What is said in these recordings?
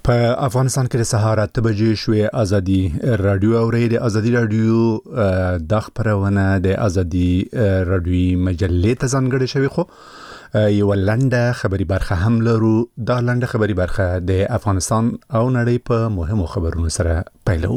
په افغانستان کې د سهار 8 بجې شوې ازادي رادیو اوري د ازادي رادیو د خبرونه د ازادي رادیو مجلې ته ځانګړې شوی خو یو لنډه خبري برخه هم لرو. دا لنډه خبري برخه د افغانستان او نړۍ په مهمو خبرونو سره پیلو.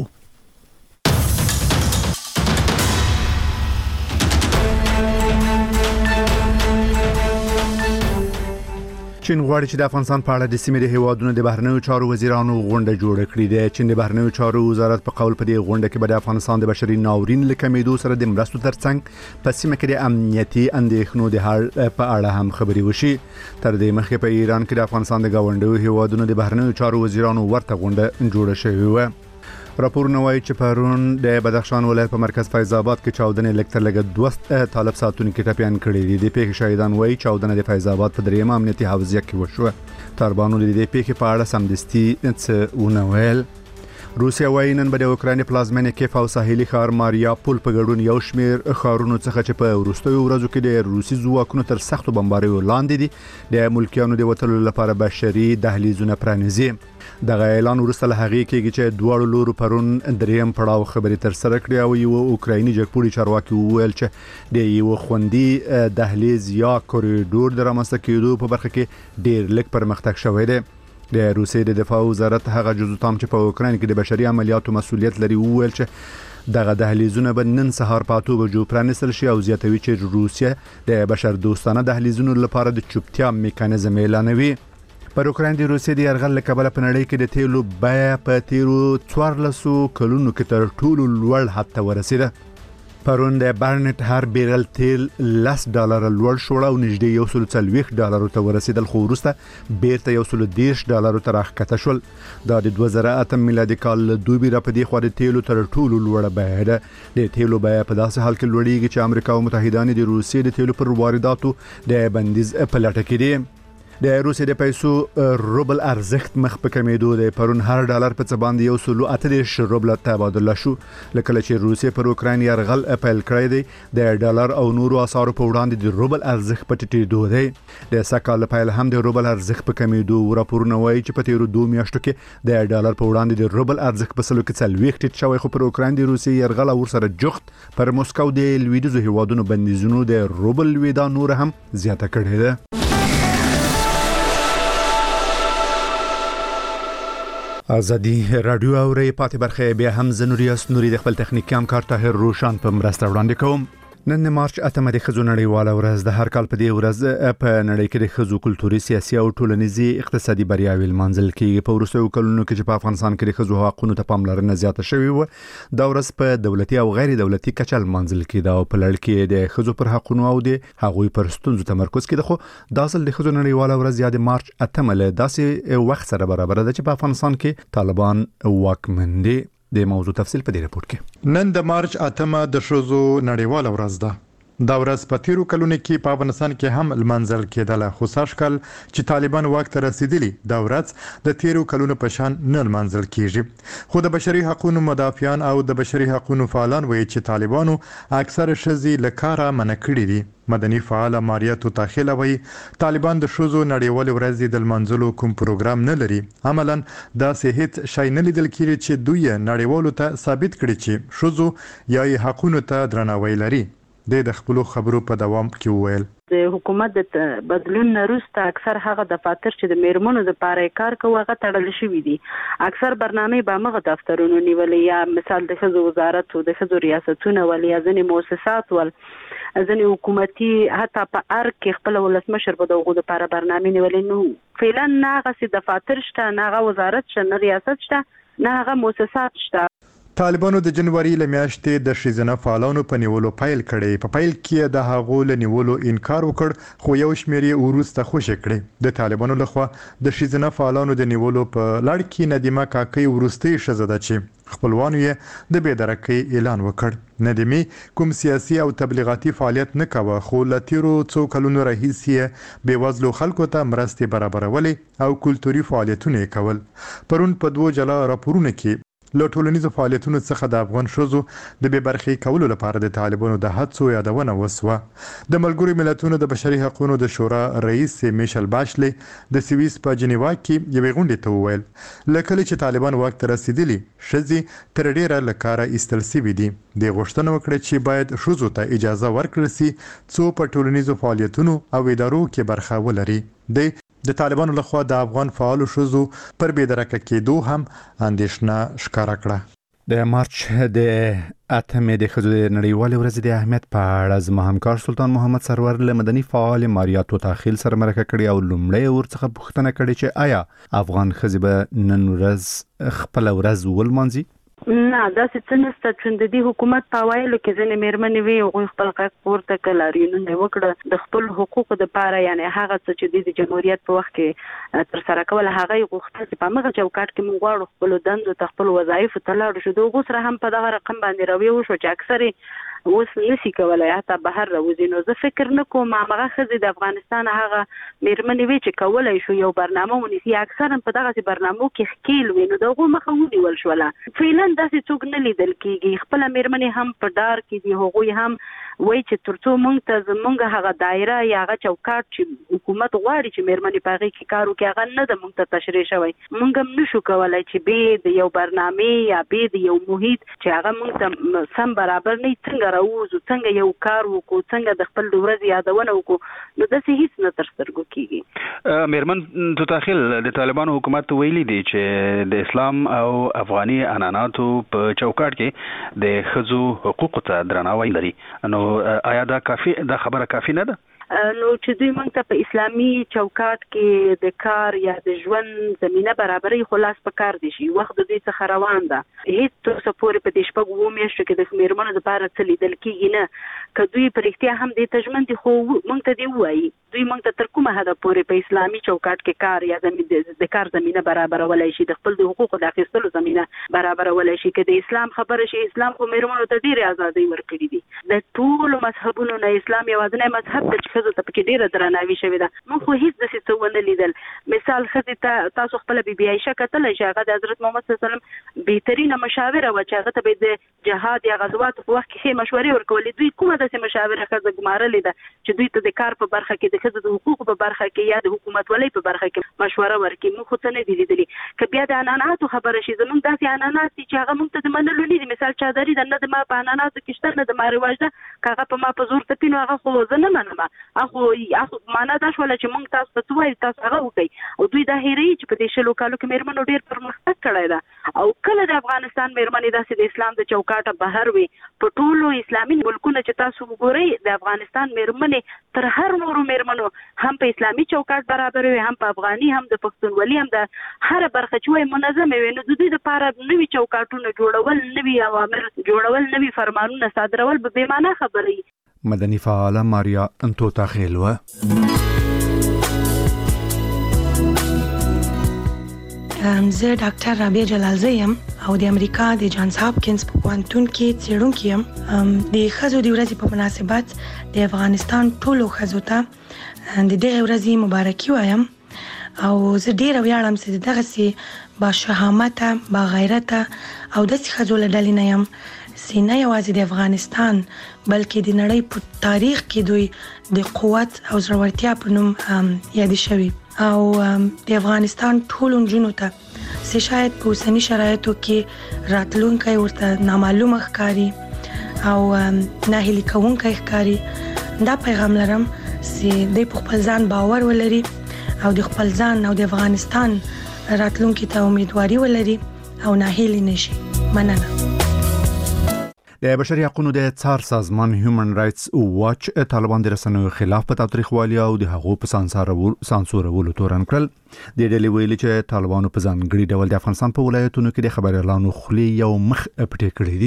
چین غواړي چې د افغانستان په اړه د سیمې د هیوادونو د بهرنیو چارو وزیرانو غونډه جوړه کړي. د چین د بهرنیو چارو وزارت په قول په دې غونډه کې به د افغانستان د بشري ناورین له کمیدو سره د مرستو ترڅنګ په سیمه کې د امنیتي اندېښنو د حل په اړه هم خبري وشي. تر دې مخکې په ایران کې د افغانستان د گاونډیو هیوادونو د بهرنیو چارو وزیرانو ورته غونډه جوړه شوې و. راپورونه وایي چې پرون د بدخشان ولایت په مرکز فیض آباد کې چاودنې لکتر لګ 2 طالب ساتونکو ټپيان کړي دي. د پیښې شاهدان وایي چاودنه د فیض آباد په دریم امنیتي حوزه کې وشوه. طالبانو د دې پیښې په اړه سمدستي څه ونویل. روسیا وایي نن به د اوکراین پلازمینه کیف او ساحلي ښار ماریاپول په ګډون یو شمېر ښارونو څخه چې په وروستیو ورځو کې د روسي ځواکونو تر سختو بمباریو لاندې دي د ملکیانو د وټلو لپاره بشري دهلیزونه پرانیزي. دغه اعلان وروسته له هغې کېږي چې دوه لورو پرون دریم پړاو خبرې تر سره کړې او یو اوکرایني جګپوړي چارواکي وویل چې د یو خوندي دهلیز یا کوریډور د رامنځته کېدو په برخه کې ډېر لږ پرمختګ شوی دی. د روسیې د دفاع وزارت هغه جزو تام چې په اوکراین کې د بشري عملیاتو مسؤلیت لري وویل چې دغه دهلیزونه به نن سهار په 8 بجو پرانیستل شي او زیاتوي چې روسیه د بشر دوستانه دهلیزونو لپاره د چوپتیا میکانیزم اعلانوي. پر اوکراین د روسیې د یرغل له کبله په نړۍ کې د تیلو بیه په تیرو 14 کلونو کې تر ټولو لوړ حد ته ورسیده. پرون د برنټ هر بیرل تیل $10 لوړ شو او نږدې $140 ته ورسیدل خو وروسته بیرته $110 ته راښکته شول. دا د 2008 میلادي کال دوی بیره په دې خو د تیلو تر ټولو لوړه بیه ده. د تیلو بیه په داسې حال کې لوړیږي چې امریکا او متحدان د روسیې د تیلو پر وارداتو د بندیز په لټه کې دي. د روسیې د پیسو روبل ارزښت مخ په کمیدو دی. پرون هر ډالر په څه باندې $138 روبل تبادله شو. لکه چې روسیې پر اوکراین یرغل پیل کړی دی د ډالر او نورو اسعارو په وړاندې د روبل ارزښت په ټیټېدو دی. د سکهال پیل هم د روبل ارزښت په کمیدو. راپورونه وایي چې په تیرو 2 میاشتو کې د ډالر په وړاندې د روبل ارزښت په سلو کې 40 ټیټ شوی خو پر اوکراین د روسیې یرغل او سره جخت پر موسکو د لویدیځو هیوادونو بندیزونو د روبل لویدا نور هم زیاته کړې ده. ازادي رادیو اوري پاتې برخه بیا هم زنوریاس نوري د خپل تخنیکی همکار طاهر روشان په مرسته وړاندې کوم. نن مارچ 8 د ښځو نړیواله ورځ د هر کال په دې ورځ په نړۍ کې د ښځو کلتوري سیاسي او ټولنیزي اقتصادي بریاوې لمانځل کېږي. په وروستیو کلونو کې چې په افغانستان کې د ښځو حقوقو ته پاملرنه زیاته شوې و دا ورځ په دولتي او غیر دولتي کچه لمانځل کېده او په لړ کې د ښځو پر حقوقو او د هغوی پر ستونزو تمرکز کېده. خو دا اصل د ښځو نړیواله ورځ یا د مارچ 8 له داسې وخت سره برابر ده چې په افغانستان کې طالبان واکمن دي. د موضوع تفصیل په دې رپورت کې. نن د مارچ 8 د ښځو نړیواله ورځ ده. دا ورځ په تیرو کلونو کې په افغانستان کې هم لمانځل کېدله خو ساشکل چې طالبان واک ته رسیدلی دا ورځ د تیرو کلونو په شان نه لمانځل کیږي. خو د بشري حقوقو مدافعان او د بشري حقوقو فعالان وایي چې طالبانو اکثر ښځې له کاره منع کړي دي. مدني فعال ماریاتو تاخیل وایي طالبان د ښځو نړیواله ورځ د لمانځلو کوم پروګرام نه لري. عملاً دا هیڅ شی نه لیدل کیږي چې دوی نړیوالو ته ثابت کړي چې ښځو یا حقوقو ته درناوی لري. د خپل خبرو په دوام کې وویل د حکومت د بدلون وروسته اکثر هغه دفاتر چې د میرمنو لپاره کار کوي هغه تړل شوی دي. اکثر برنامه به مغه دفترونو نیولې یا مثال د ښځو وزارت او د ښځو ریاستونه ولې ځنې مؤسسات ول ځنې حکومتي حتی په ار کې خپل ولسمشر په دغه لپاره برنامه نیولې. نو فعلا ناغه سي دفاتر شته ناغه وزارت شته نه ریاست شته ناغه مؤسسات شته. طالبانو د جنوري لمیاشتې د شیزنه فعالانو په نیولو پیل کړي. په پیل کې د هغو له نیولو انکار وکړ خو یو شمېر یې ورسته خوشی کړي. د طالبانو لخوا د شیزنه فعالانو د نیولو په لړ کې ندیمه کاکي ورسته شزه ده چې خپلوانو یې د بېدرکۍ اعلان وکړ. ندیمي کوم سیاسي او تبلیغاتي فعالیت نه کاوه خو له تیرو څو کلونو راهیسې بېوزلو خلکو ته مرستې برابرولې او کلتوري فعالیتونه کول. پرون په 2 جلا راپورونه کې له ټولنیزو فعالیتونو څخه د افغان ښځو د بې برخې کولو لپاره د طالبانو د هڅو یادونه وسوه. د ملګرو ملتونو د بشري حقوقو د شورا رئیس میشل باشلي د سویس په جنیوا کې یوې غونډې ته وویل لکه چې طالبان واک ته رسیدلي ښځې تر ډیره له کاره ایستل شوي دي. د غوښتنه وکړه چې باید ښځو ته اجازه ورکړل شي څو په ټولنیزو فعالیتونو او ادارو کې برخه ولري. د طالبانو لخوا د افغان فعالو ښځو پر بې درکه کېدو هم اندېښنه ښکاره کړه. د مارچ د 8 د ښځو د نړیوالې ورځې د اهمیت په اړه زما همکار سلطان محمد سرور له مدني فعال ماریا توتاخیل سره مرکه کړې او لومړی ورڅخه پوښتنه کړې چې آیا افغان ښځې به نن ورځ خپل ورځ ولمانځي؟ نه دا څه نشته چې د دې حکومت په وایلو کې ځنې میرمنې وي او خپل حق پورته کړل وکړه د خپل حقوقو لپاره یعنی هغه څه چې د جمهوریت په وخت کې تر سره کول هغه غوښتل چې په مغه چوکاټ کې موږ غواړو خپل دندو ته خپل وظایف ته لاړ شو. د غوسره هم په دغه رقم باندې راوي وشو چې اکثره اوس نشي کولای حتی بهر راوځي. نو زه فکر نکوم هغه خزي د افغانستان هغه میرمنې وی چې کولای شو یو برنامه ونیسي. اکثرا په دغه برنامو کې خکیل وي نو دغه مخه ونیول شو. فعلا داسې څوک نه لیدل کیږي. خپل میرمنې هم په دار کې دي هغوی هم وای چې ترڅو مونږ ته زمونږ هغه دایره یا هغه چوکاټ چې حکومت غواړي چې میرمنې په هغه کې کار وکړي هغه نه د مونږ ته تشریح شوی. مونږ هم نشو کولای چې به د یو برنامه یا به د یو محیط چې هغه مونږ ته سم برابر نه څنګه راوځو څنګه یو کار وکړو څنګه د خپل ورځ یادونه وکړو نو داسې هیڅ نه تر سترګو کیږي. میرمن توتاخیل د طالبانو حکومت ویلي دی چې د اسلام او افغاني عنعناتو په چوکاټ کې د ښځو حقوقو ته درناوی لري. نو آیا دا کافی دا خبره کافی نه ده؟ نو چې دوی موږ ته په اسلامي چوکاټ کې د کار یا د ژوند زمينه برابرۍ خلاص په کار دي شي وخت د دې څخه روان ده. هیڅ څه پورې په دې شپږ و میاشتو کې د میرمنو لپاره څه لیدل کیږي نه. که دوی پر اختیار هم د تجمن دي خو موږ ته دی وایي دوی موږ ته تر کومه حد پورې په اسلامي چوکاټ کې کار یا د کار زمينه برابرولای شي د خپل د حقوقو د اخیستلو زمينه برابرولای شي. که د اسلام خبره شي اسلام خو میرمنو ته ډیره ازادي ورکړي دي. د ټول مذهبونو نه اسلام یوازینی مذهب دی چې ته پکې ډیره درناوی شوی ده. موږ خو هیڅ د څه ونه لیدل. مثال خدای ته تاسو خپل بي عائشه کتل چې هغه د حضرت محمد صلی الله علیه وسلم بهترینه مشاوره و چې هغه ته د جهاد یا غزوات په وخت کې مشورې ورکولې. دوی کومه د مشاوره خزه ګمارلې ده چې دوی ته د کار په برخه کې د خزه د حقوقو په برخه کې یا د حکومت ولې په برخه کې مشوره ورکړي. موږ خو څه نه دي لیدلې. که بیا د عنعناتو خبره شي زموږ داسې عنعنات چې هغه موږ ته د منلو نه دي. مثال چادري د نه د ما په عنعناتو کې شته نه د ما رواج ده هغه په ما په زور تپینو هغه خو زه نه منم. هغه معنا دا شول چې موږ تاسو ته وایي تاسو هغه وکړي او دوی دا هېري چې په دې شلو کالو کې میرمنو ډیر پرمختګ کړی ده. او کله د افغانستان میرمنې داسې د اسلام د چوکاټه بهر وي په ټولو اسلامي ملکونو چې تاسو وګورئ د افغانستان میرمنې تر هر نورو میرمنو هم په اسلامي چوکاټ برابر وي هم په افغاني هم د پښتونولي هم د هر برخه چې وایي منظم وي. نو د دوی لپاره نوي چوکاټونه جوړول نوي اوامر جوړول نوي فرمانونه صادرول به بې معنا خبرې. مدني فعاله ماریا توتاخیل و. زه ډاکټر رابعه جلالزی یم او د امریکا د جانز هاپکینز په پوهنتون کې څېړونکې یم. د ښځو د ورځې په مناسبت د افغانستان ټولو ښځو ته د دغې ورځې مبارکي وایم او زه ډېره ویاړم چې دغسې باشهامته باغیرته او داسې ښځو له ډلې نه یم چې نه یوازې د افغانستان بلکې د نړۍ په تاریخ کې دوی د قوت او زړورتیا په نوم یادې شوي. او د افغانستان ټولو نجونو ته چې شاید په اوسني شرایطو کې راتلونکی ورته نامعلومه ښکاري او ناهیلي کوونکی ښکاري دا پیغام لرم چې دوی په خپل ځان باور ولري او د خپل ځان او د افغانستان راتلونکي ته امیدواري ولري او ناهیلي نشي. مننه. د بشري حقوقو د څار سازمان هیومن رائټس واچ طالبان د رسنیو خلاف په تاریخوالي او د حقوقو په سانسورولو تورن کړل. د ډلې ویلي چې طالبانو په ځانګړي ډول د افغانستان په ولایتونو کې د خبريالانو خولي یو مخ پټې کړې دي.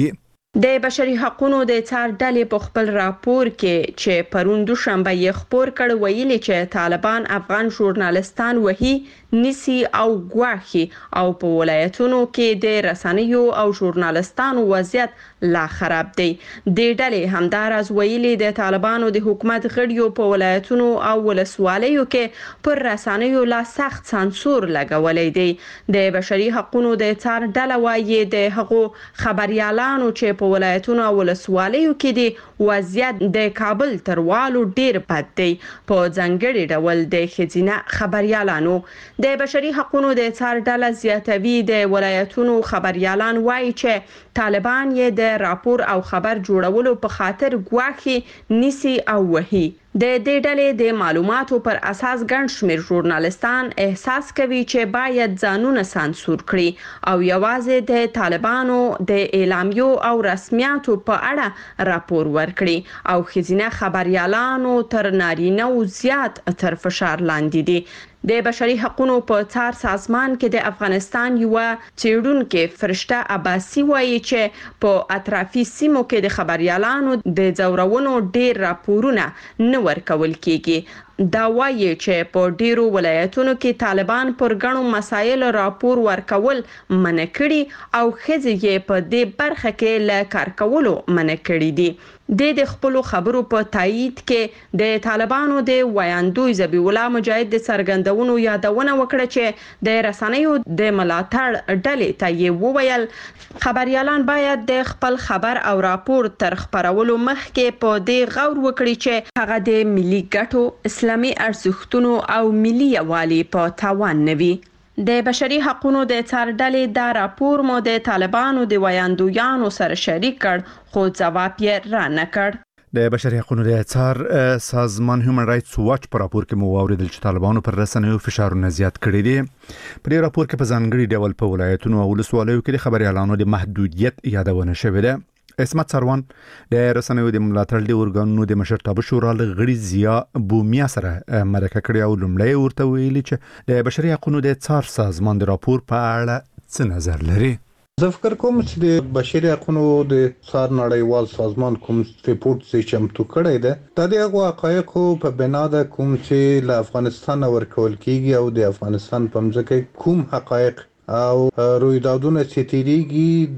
د بشري حقوقو د څار ډلې په خپل راپور کې چې پرون دوشنبه یې خپور کړ ویلي چې طالبان افغان ژورنالستان وهي نسی او ګواخي او په ولایتونو کې د رسنیو او ژورنالستانو وضعیت لا خراب دی. د ډلې همدارس ویلي د طالبانو د حکومت غړیو په ولایتونو او ولسوالیو کې پر رسنیو لا سخت سانسور لګولې دی. د بشري حقوقو د څار ډله وايي د هغو خبريالانو چې په ولایتونو او ولسوالیو کې دی وضعیت د کابل تروالو ډیر بد دی. په ځانګړي ډول د ښځینه خبريالانو د بشري حقوقو د څار ډله زیاتوي د ولایتونو خبريالان وایي چې طالبان یې د راپور او خبر جوړولو په خاطر ګواخي نسی او وهي. د دې ډلې د معلوماتو پر اساس ګڼ شمېر ژورنالستان احساس کوي چې باید ځانونه سانسور کړي او یوازې د طالبانو د اعلامیو او رسمیاتو په اړه راپور ورکړي او ښځینه خبريالانو تر نارینه‌و زیات تر فشار لاندې دي. د بشري حقوقو په څار سازمان کې د افغانستان یو څېړونکو فرشته عباسي وایي چې په اطرافي سیمو کې د خبريالانو د ځورونو ډیر راپورونه نه ورکول کیږي. دا وایي چې په ډیرو ولایتونو کې طالبان پر غنو مسایل راپور ورکول منع کړي او ښځې یې په دې برخه کې له کار کولو منع کړي دي. د خپل خبرو په تایید کې د طالبانو د ویاندوی ذبیح الله مجاهد د سرګندونو یادونه وکړه چې د رسنیو د ملاتړ ډلې ته یې وویل خبريالان باید د خپل خبر او راپور تر خبرولو مخکې په دې غور وکړي چې هغه د ملي ګټو اسلامي ارزښتونو او ملي یوالي په تاوان نه وي. د بشري حقوقو د څار ډلې دا راپور مو د طالبانو د ویاندویانو سره شریک کړ خو ځواب یې را نه کړ. د بشري حقوقو د څار سازمان هیومن رائټس واچ په راپور کې مو اوریدل چې طالبانو پر رسنیو فشارونه زیات کړي دي. په دې راپور کې په ځانګړي ډول په ولایتونو او ولسوالیو کې د خبريالانو د محدودیت یادونه شوې ده. اسمت سروان د رسنیو د ملاتړ د ارګانونو د مشرتابه شورا غړي ضیا بومیا سره مرکه کړې او لومړی ورته ویلي چې د بشري حقوقو د څار سازمان د راپور په اړه څه نظر لري. زه فکر کوم چې د بشري حقوقو د څار نړیوال سازمان کوم ریپورت چې چمتو کړی ده د هغه حقایقو په بنا د کوم چې له افغانستان ورکول کیږي او د افغانستان په مځکه کوم حقایق او رویدادونه چې تیریږي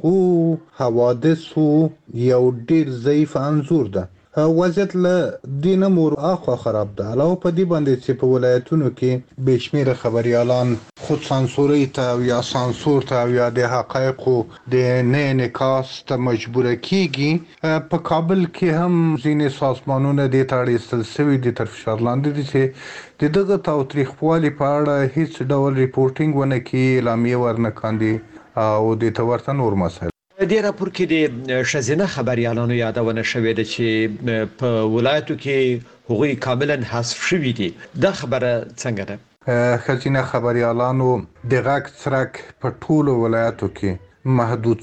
د حوادثو یو ډیر ضعیف انځور ده. وضعیت له دینه مور اخوا خراب ده. علاوه په دې باندې چې په ولایتونو کې بشمیره خبريالان خود سانسوري ته یا سانسور ته یا د حقایقو د نه انعکاس ته مجبور کیږي. په کابل کې هم ځینې سازمانونه د تاړي سلسوي د تر فشار لاندې دي چې دغه تاوتریخوالي په اړه هیڅ ډول ریپورټینګ ونه کوي، اعلامیه ورنه کاندي او د تورته نور مسایل. د راپور کې د ښځینه خبريالانو یادونه شوې ده چې په ولایتو کې هغوی کاملا حذف شوي دي. دا خبره څنګه ده؟ ښځینه خبريالانو د غږ څرک په ټولو ولایتو کې محدود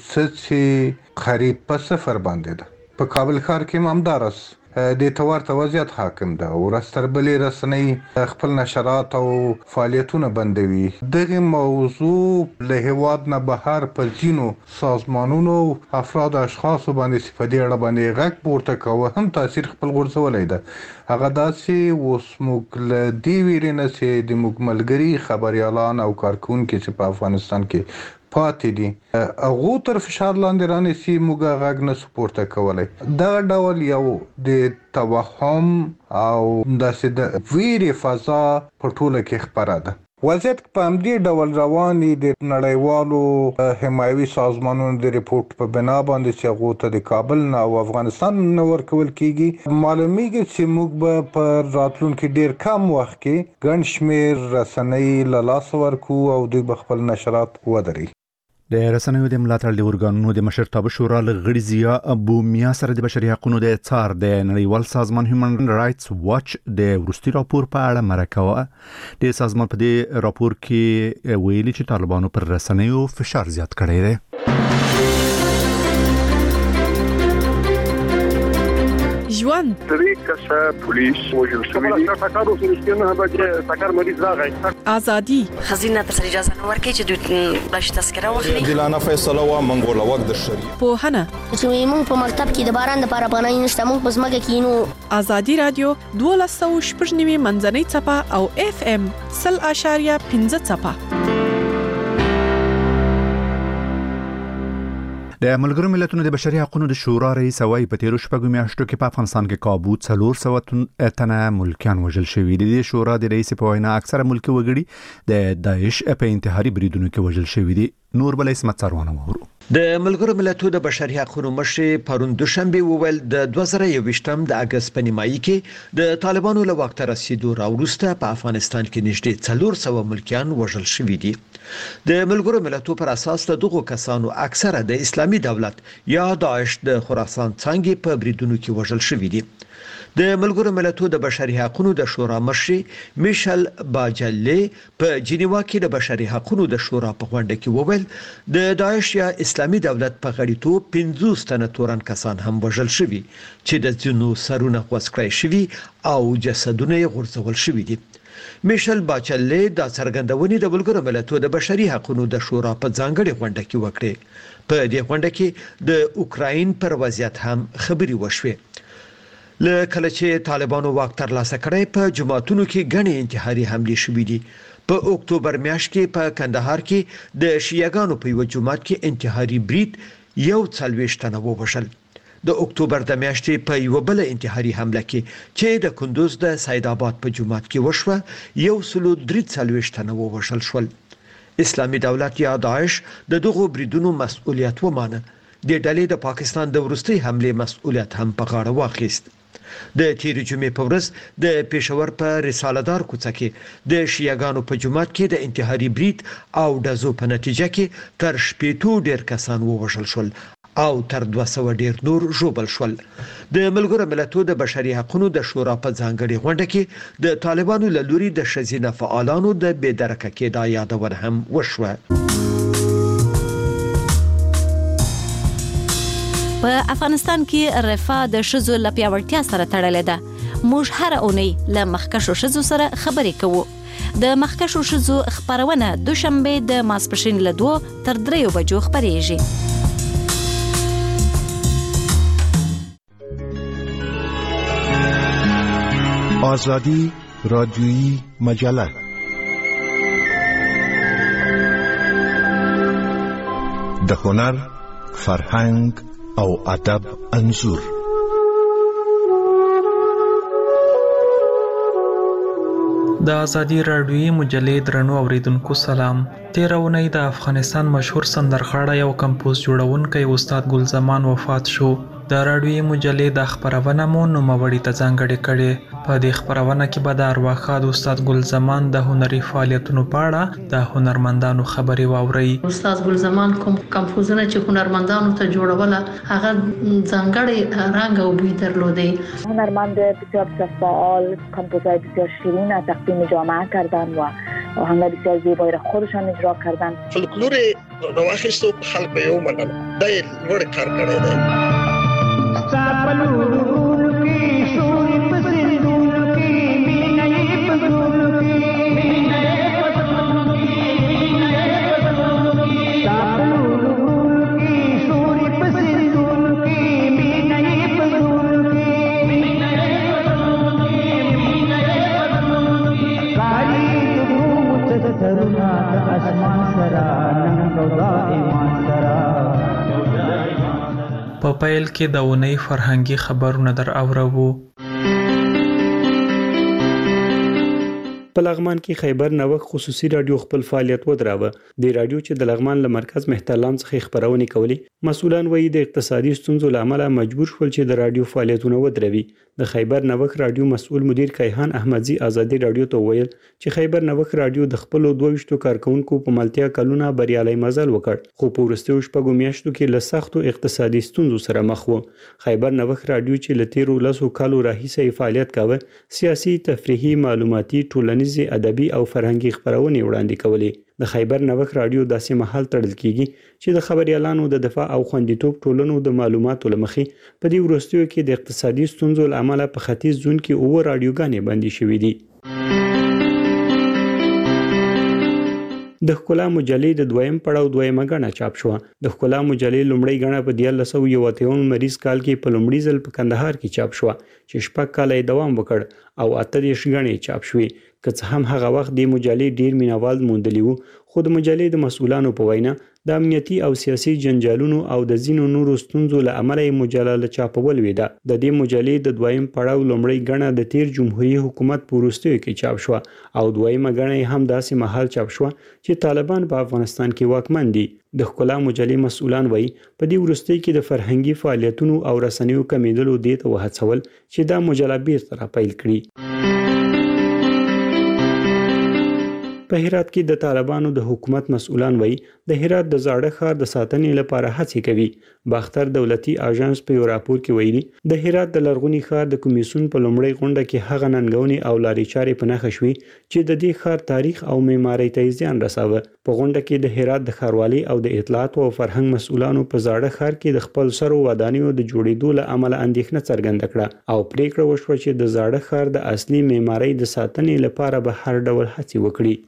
چې قریب په صفر باندې ده. په کابل ښار کې همدارس د تورته وضعیت حاکم ده او رستربلې رسنۍ خپل نشرات او فعالیتونه بندوي. دغه موضوع له هیواد نه بهر په ځینو سازمانونو افراد اشخاص باندې په دې اړه باندې غږ پورته کوي هم تاثیر خپل غورځولای ده. هغه داسې اوس موږ له دې ویرنه چې د موږ ملګري خبريالان او کارکونکو چې په افغانستان کې پاتې دي هغه تر فشار لاندې رانیسي موږ غږ نه سپورته کولای. دا ډول یو د توهم او داسې د ویرې فضا په ټوله کې خپره ده. وضعیت په همدې ډول رواني د نړیوالو حمایوي سازمانونو د ریپورت په بنا باندې چې هغه ته د کابل نه او افغانستان نه ورکول کیږي. معلومیږي چې موږ به په راتلونکي ډیر کم وخت کې ګڼ شمېر رسنۍ له لاسه ورکو او دوی به خپل نشرات ودري. د رسنیو د ملاتړ د ارګانونو د مشرتابه شورا غړي ضیا بومیا سره د بشري حقوقو د څار د نړیوال سازمان هیومن رائټس واچ د ورستي راپور په اړه مرکه وکړه. د سازمان په دې راپور کې ویلي چې طالبانو پر رسنیو فشار زیات کړی دی. ژوند 3 کسه پولیس وژل شوی دي ټاکر اوس نشته به ټاکر مریض راغی ازادي خزینه تر اجازه نه ورکړي چې دوی باش تذکره واخلي دلانه فیصله وا منګول وخت د شریعت پوهنه چې موږ په مکتب کې د باران لپاره پناه نشته موږ په ځمکه کې نو ازادي رادیو 12.9 منځنۍ چپه او FM 0.15 چپه د ملګرو ملتونو د بشري حقوقو د شورا رئیس وايي په تیرو شپږو میاشتو کې په افغانستان کې کابو 400 تنه ملکیان وژل شوي دي. د شورا د رئیس په وینا اکثره ملکی وګړي د داعش په انتحاري بریدونو کې وژل شوي دي. نور بل اسمت څروانه وورو. د ملګرو ملتونو د بشري حقوقو مشر پرون دوشنبه وویل د 2021م د اگست په نیمایي کې د طالبانو له وخت رسیدو راوروسته په افغانستان کې نږدې 400 ملکیان وژل شوي دي. د ملګرو ملتونو پر اساس دغه کسانو اکثره د اسلامي دولت یا داعش د خراسان څنګه په بریدونو کې وژل شوي دي. د ملګرو ملتونو د بشري حقوقو د شورا مشر میشل باجلې په جنیوا کې د بشري حقوقو د شورا په غونډه کې وویل د داعش یا اسلامي دولت په غړیتوب 50 تنه تورن کسان هم وژل شوي چې د ځینو سرونه غوڅ شوي او جسدونه یې غورځول شوي دي. میشل باجلې د څرګندونې د ملګرو ملتونو د بشري حقوقو د شورا په ځانګړي غونډه کې وکړه. په دې غونډه کې د اوکراین پر وضعیت هم خبري وشوه. لکه چې طالبانو واک ترلاسه کړی په جماعتونو کې غني انتحاري حمله شوې دي. په اکتوبر میاشت کې په کندهار کې د شیعاګانو په یو جماعت کې انتحاري برید یو 40 تنه ووژل. د اکتوبر د میاشتې په یو بل انتحاري حمله کې چې د کندوز د سید آباد په جماعت کې وشوه یو 143 تنه ووژل شول. اسلامي دولت یا داعش د دغو بریدونو مسؤلیت ومانه. د ډلې د پاکستان د ورستي حمله مسؤلیت هم په غاړه واخیست. د تیر جمعې په ورځ د پېښور په رساله دار کوڅه کې د شیعاګانو په جماعت کې د انتحاري برید او دزو په نتیجه کې تر 80 ډیر کسان ووژل شول او تر 200 ډیر نور ژوبل شول. د ملګرو ملتونو د بشري حقوقو د شورا په ځانګړي غونډه کې د طالبانو له لوري د شذینه فعالانو د بېدرکه کېدا یادونه هم وشوه. په افغانستان کې رفاه د شذو لپیاوړتیا سره تړلې ده. موږ هر اونۍ له مخکښو شذو سره خبرې کوو. د مخکښو شذو خبرونه دوشنبه د ماسپښین له 2 تر 3 بجو خبرېږي. آزادی رادیویی مجله د هنر، فرهنګ او ادب انځور. د ازادي رادیویي مجلې درنو اوریدونکو سلام. تیرونی د افغانستان مشهور سندرغاړی او کمپوز جوړونکی استاد ګل زمان وفات شو. د رادیویي مجلې د خبرونه مو نوموړي ته ځانګړې کړې. په دې خبرونه کې به د ارواښاد استاد ګل زمان د هنري فعالیتونو په اړه د هنرمندانو خبرې واوري. استاد ګل زمان کوم کمپوزونه چې هنرمندانو ته جوړوله هغه ځانګړی رنگ او بوی درلوده. هنرمند بسیار فعال، کمپوزای بسیار شیرین از تقدیم جامعه کردن و آهنگ بسیار زیبایی را خودشان اجرا کردن. فولکلور نواخستو خلق یو منل دای لوړ کار کړی دی. ساپلو کی شور پسندون کی مینې پسندون کی مینې پسندون کی مینې پسندون کی ساپلو کی شور پسندون کی مینې پسندون کی مینې پسندون کی مینې پسندون کی کالی دغه تسرنا د اسمان سره نن روضا ایمان سره. په پیل کې د اونۍ فرهنګي خبرونه در اورو. په لغمان کې خیبر نوښت خصوصي رادیو خپل فعالیت ودراوه. د رادیو چې د لغمان له مرکز مهترلام څخه خبرونه کوي مسؤلان وایي د اقتصادي ستونزو لامل مجبور شول چې د رادیو فعالیتونه ودروي. د خیبر نوښت رادیو مسؤل مدیر کیهان احمدزي ازادي رادیو ته ویل چې خیبر نوښت رادیو د خپل 22 کارکونکو په ملتیا کلونه بریالي مزل وکړ خو په ورستیو شپږو میاشتو کې له سختو اقتصادي ستونزو سره مخ وو. خیبر نوښت رادیو چې له 13 کالو راهیسې فعالیت کاوه سیاسي، تفریحي، معلوماتي، ټولنیز ټولنیز ادبي او فرهنګي خبرونه وړاندې کولې. د خیبر نوښت رادیو داسې مهال تړل کیږي چې د خبريالانو د دفاع او خوندیتوب ټولنو د معلوماتو لمخې په دې وروستیو کې د اقتصادي ستونزو لامل په ختیځ زون کې اوه رادیوګانې بندي شوې دي. د ښکلا مجلې د دویم پړاو دویمه غڼه چاپ شو. د ښکلا مجلې لومړی غڼه په 1991 مریض کال کې په لومړي ځل په کندهار کې چاپ شو چې شپږ کاله دوام وکړ او 38 غڼې چاپ شوې. که څه هم هغه وخت د مجلې ډیر مینوال موندلی وو، خو د مجلې د مسؤلانو په وینا د امنیتي او سیاسي جنجالونو او د ځینو نورو ستونزو له امله مجله له چاپول ویده. د دې مجلې د دویم پړاو لومړی غڼه د تیر جمهوریت حکومت په وروستیو کې چاپ شو او دویمه غڼه هم داسې مهال چاپ شو چې طالبان په افغانستان کې واکمن دي. د ښکلا مجلې مسؤلان وایي په دې وروستي کې د فرهنګي فعالیتونو او رسنیو کمیدلو دې ته وهڅول چې دا مجله بیرته راپیل کړي. په هرات کې د طالبانو د حکومت مسؤلان وایي د هرات د زاړه ښار د ساتنې لپاره هڅې کوي. باختر دولتي اژانس په یو راپور کې ویلي د هرات د لرغوني ښار د کمیسیون په لومړۍ غونډه کې هغه ننګونې او لارې چارې په نښه شوې چې د دې ښار تاریخ او معمارۍ ته زیان رساوه. په غونډه کې د هرات د ښاروالۍ او د اطلاعات او فرهنګ مسؤلانو په زاړه ښار کې د خپل سرو ودانیو د جوړېدو له امله اندېښنه څرګنده کړه او پریکړه وشوه چې د زاړه ښار د اصلي معمارۍ د ساتنې لپاره به هر ډول هڅې وکړي.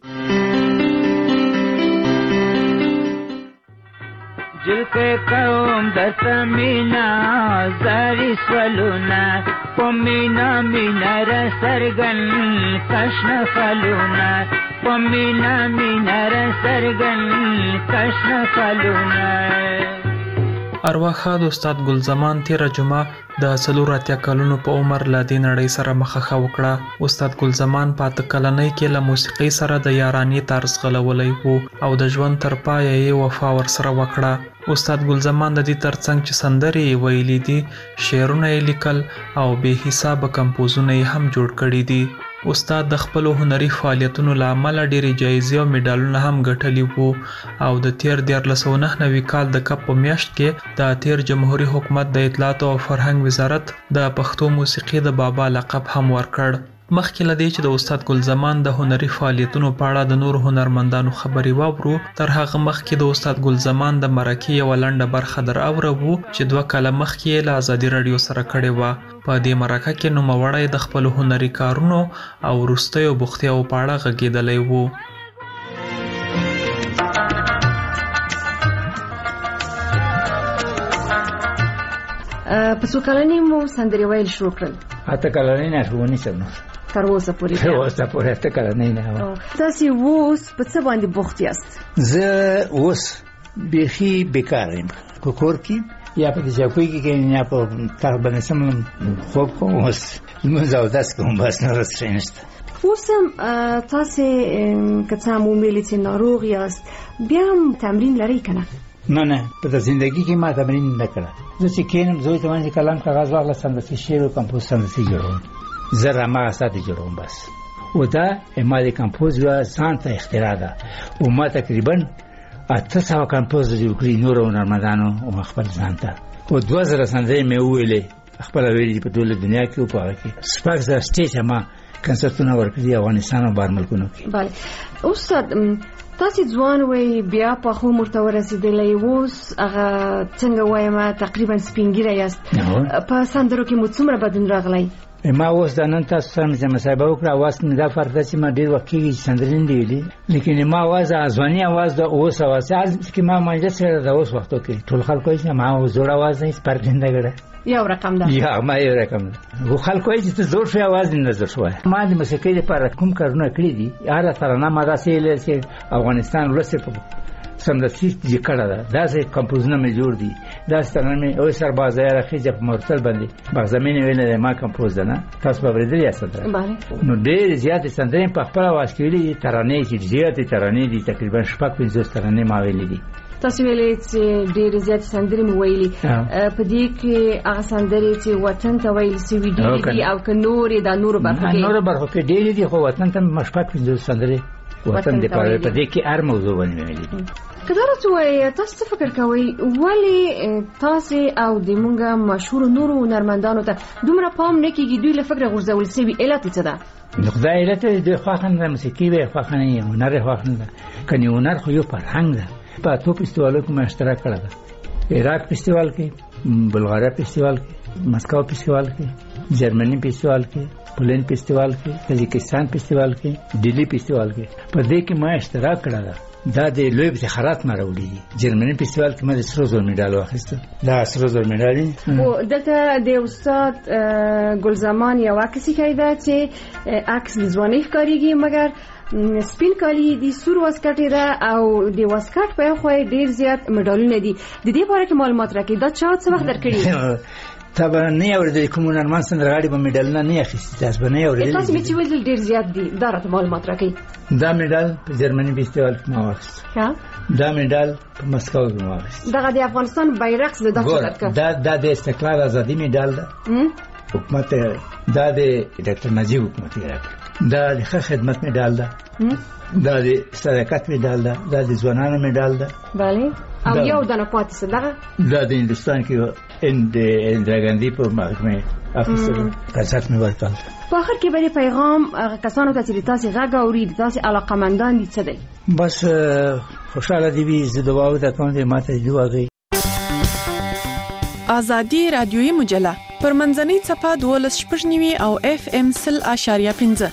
جلکه کوم د تمینا زاری سولونا پمینا مینا را سرگن کشن خلونا پمینا مینا را سرگن کشن خلونا. ارواښاد استاد ګل زمان تیر جمعه د 84 کلونو په عمر له دې نړۍ سره مخه وکړه. استاد ګل زمان په 8 کلنۍ کې له موسیقۍ سره د یارانې طرز غلولی وو او د ژوند تر پایه یې وفا ورسره وکړه. استاد ګل زمان د دې ترڅنګ چې سندرې ویلي دي، شعرونه یې لیکل او بې حسابه کمپوزونه یې هم جوړ کړي دي. استاد د خپلو هنري فعالیتونو له امله ډېرې جایزې او میډالونه هم ګټلي وو او د تیر 1999 کال د کب په میاشت کې د تیر جمهوریت حکومت د اطلاعات او فرهنګ وزارت د پښتو موسیقي د بابا لقب هم ورکړ. مخکې له دې چې د استاد ګل زمان د هنري فعالیتونو په اړه د نورو هنرمندانو خبرې واورو، تر هغه مخکې د استاد ګل زمان د مرکې یوه لنډه برخه در اورو چې 2 کاله مخکې یې له ازادي راډیو سره کړې وه. په دې مرکه کې نوموړی د خپلو هنري کارونو او وروستیو بوختیاو په اړه غږېدلی وو. په څو کلنۍ مو سندرې ویل شروع کړل؟ 8 کلنۍ نه شو ونیسم تر اوسه پورې 8 کلنۍ نه. تاسو اوس په څه باندې بوخت یاست؟ زه اوس بیخي بیکار یم، په کور کې یا په ځاکوي کې یا په تقریبا سم خوب کوم، اوس موږ او داس کوم بس نه رسېنست. اوس هم تاسو که څه مو ملي چې ناروغ یاست بیا هم تمرین لرئ کنه؟ نه په زندگی کې ما تمرین نه کړ. زه چې کینم زوی ته باندې کلام کاغذ واخلم د شعر او کمپوز سندسي جوړوم، زه رما ساتي جوړوم بس. او دا ما د کمپوز یو ځان ته اختراع ده او ما تقریبا 800 کمپوز جوړ کړی نور هنرمندانو او خپل ځان ته. او 2000 سندرې مې ویلې خپل ویلې په ټوله دنیا کې او په هغه کې سپاکس د سټیج ما کنسرتونه ورکړي افغانستان او بهر ملکونو کې. بله استاد تاسو ځوان وای بیا په خو مرته ورسېدلې اوس هغه څنګه وایم تقریبا سپینګیره یاست. په سندرو کې مو څومره بدلون راغلی؟ ما اوس د نن تاسو سره چې مصاحبه وکړه اواز مې دا فرق ده چې ما ډېر وخت کېږي چې سندرې نه ویلي، لیکن ما اواز ځواني اواز د اوس اواز چې ما مانجه سره د اوس وختو کې ټول خلکو یې ما زوړ اواز نه فرق نه ګړه یو رقم ده. یا ما یو رقم ده. خو خلکو یې چې زوړ شوی اواز نه زوړ شوی. ما د موسیقۍ لپاره کوم کارونه کړی دي هر ترانه ما داسې ویلې چې افغانستان ولسه سمدستي چې کړه ده داسې کمپوزونه مې جوړ دي، داسې ترانه مې او سربازه راخیجه په مرتل باندې بغزمین ویلې ما کمپوز ده. نه تاسو به ورېدل یا څه؟ نو ډېر زیات سندرې په خپل اواز کې ویلې، ترانې چې زیات ترانې دي تقریبا 5-5 ترانې ما ویلې دي. تاسو ویلې چې ډېر زیات سندرې مو ویلې، په دې کې هغه سندرې چې وطن ته ویل سوي دي او که نورې د نورو برخو کې ډېرې دي، خو وطن ته 5-5 سندرې وطن دې په دې کې هر موضوع باندې ویلې دي. که دا راته وایي تاسو څه فکر کوئ ولې تاسو او د مونږ مشهور نورو هنرمندانو ته دومره پام نه کېږي، دوی له فکره غورځول سوي علت څه ده؟ نو خدای علت د خواخن د موسیقي به خواخن یې هنر خواخن ده کني هنر خو یو فرهنګ ده په تو فستیوالو کې اشتراک کړی ده عراق فستیوال کې بلغاریا فستیوال کې مسکو فستیوال کې جرمني فستیوال کې پولند فستیوال کې تاجکستان فستیوال کې دلی فستیوال کې په دې کې ما اشتراک کړی ده دا د لوی افتخارات ما راوړي جرمني فستیوال کې ما د سرو زر میډال واخیسته دا سرو زر میډال او دلته د استاد ګلزمان یو عکس کړی دا چې عکس د ځواني ښکاریږي مګر سپین کالی دي سور واسکټ ده او د واسکټ په خو ډیر زیات میډالونه دي د دې لپاره کې معلومات راکړي دا چا څه وخت درکړي طبعا نه اوریدل کوم نرمان سندرغاړي به میډال نه اخیستي تاسو به نه اوریدل تاسو چې ویل ډیر زیات دي دا راته معلومات راکړي دا میډال په جرمني فستیوال کې ما واخیست دا میډال په مسکو کې ما واخیست دا د افغانستان بیرغ زده شو دا د استقلال ازادي میډال ده حکومت دا د ډاکټر نجیب حکومت یې راکړ دا د خدمت میډال ده دا د صداقت میډال ده دا د ځوانانو میډال ده bale او یو دنه پاتې صدقه دا د هندستان کې اندرا ګاندھی په محکمه افسر کسات مې ورکړل په اخر کې به پیغام کسانو ته چې تاسو غږ اوري تاسو علاقمندان دي څه دی بس خوشاله دي وي زه دعا وکړم چې ماته دعا کوي ازادي رادیوي مجله پر منځنۍ صفه 12.9 او FM 100.5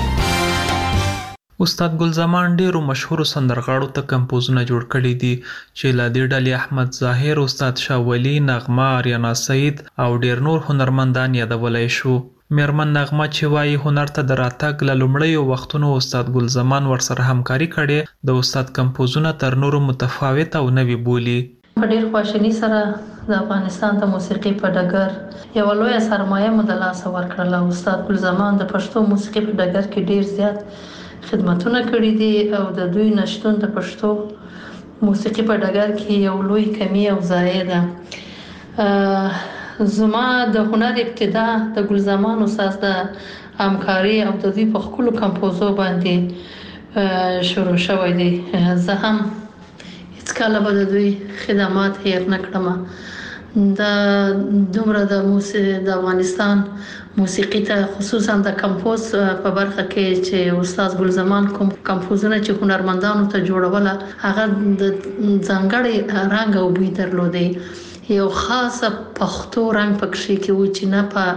استاد ګلزمان ډیرو مشهور سندرغاړو ته کمپوزونه جوړ کړي دي چې لا د ډلې احمد ظاهر استاد شاه ولی نغمه آریانا سعید او ډیر نور هنرمندان یادولای شو میرمن نغمه چې وايي هنر ته دراتګ لومړی وختونو استاد ګلزمان ورسره همکاري کړي د استاد کمپوزونه تر نورو متفاوت او نوي بولی په ډیر خوشالي سره د افغانستان د موسیقي په ډګر یو لوی سرمایه مدلاس ورکړل استاد ګلزمان د پښتو موسیقي په ډګر کې ډیر زیات خدمتونه کړې دي او د دوی نشټون د پښتو موسیقي په ډګر کې یو لوی کمی او ضایع ده زما د هنر ابتدا د ګلزمان استاد د همکاري او د دوی په خپل کمپوزو باندې شروع شوی دی زه هم هیڅ کله به د دوی خدمات هیر نه کړم د دومره د افغانستان موسیقي ته خصوصا د کمپوز په برخه کې چې استاد ګلزمان کوم کمپوزونه چې هنرمندانو ته جوړوله هغه د ځانګړي رنګ او بوی درلودي یو خاصه پښتو رنګ پکې کې و چې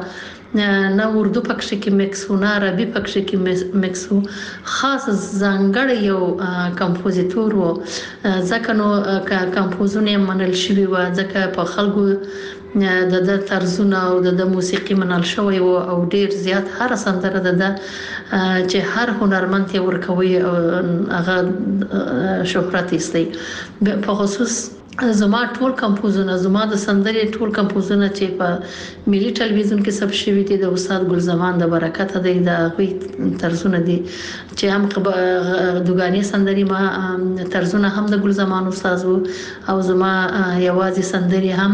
نه اردو پکې کې مکسو نه عربي پکې کې مکسو خاص ځانګړی یو کمپوزیتور و ځکه نو کمپوزونه منل شوی و ځکه په خلکو د طرزونه او د موسیقي منل شوی او ډیر زیات هر سندره د چې هر هنرمند یې ورکوي هغه شهرت ایستي په خصوص زما ټول کمپوزونه زما د سندرې ټول کمپوزونه چې په ملي ټلویزیون کې ثبت شوي دي د استاد ګلزمان د برکت دی د غوي طرزونه دي چې هم دوګانی سندري ما طرزونه هم د ګلزمان استاد او زما یوازې سندري هم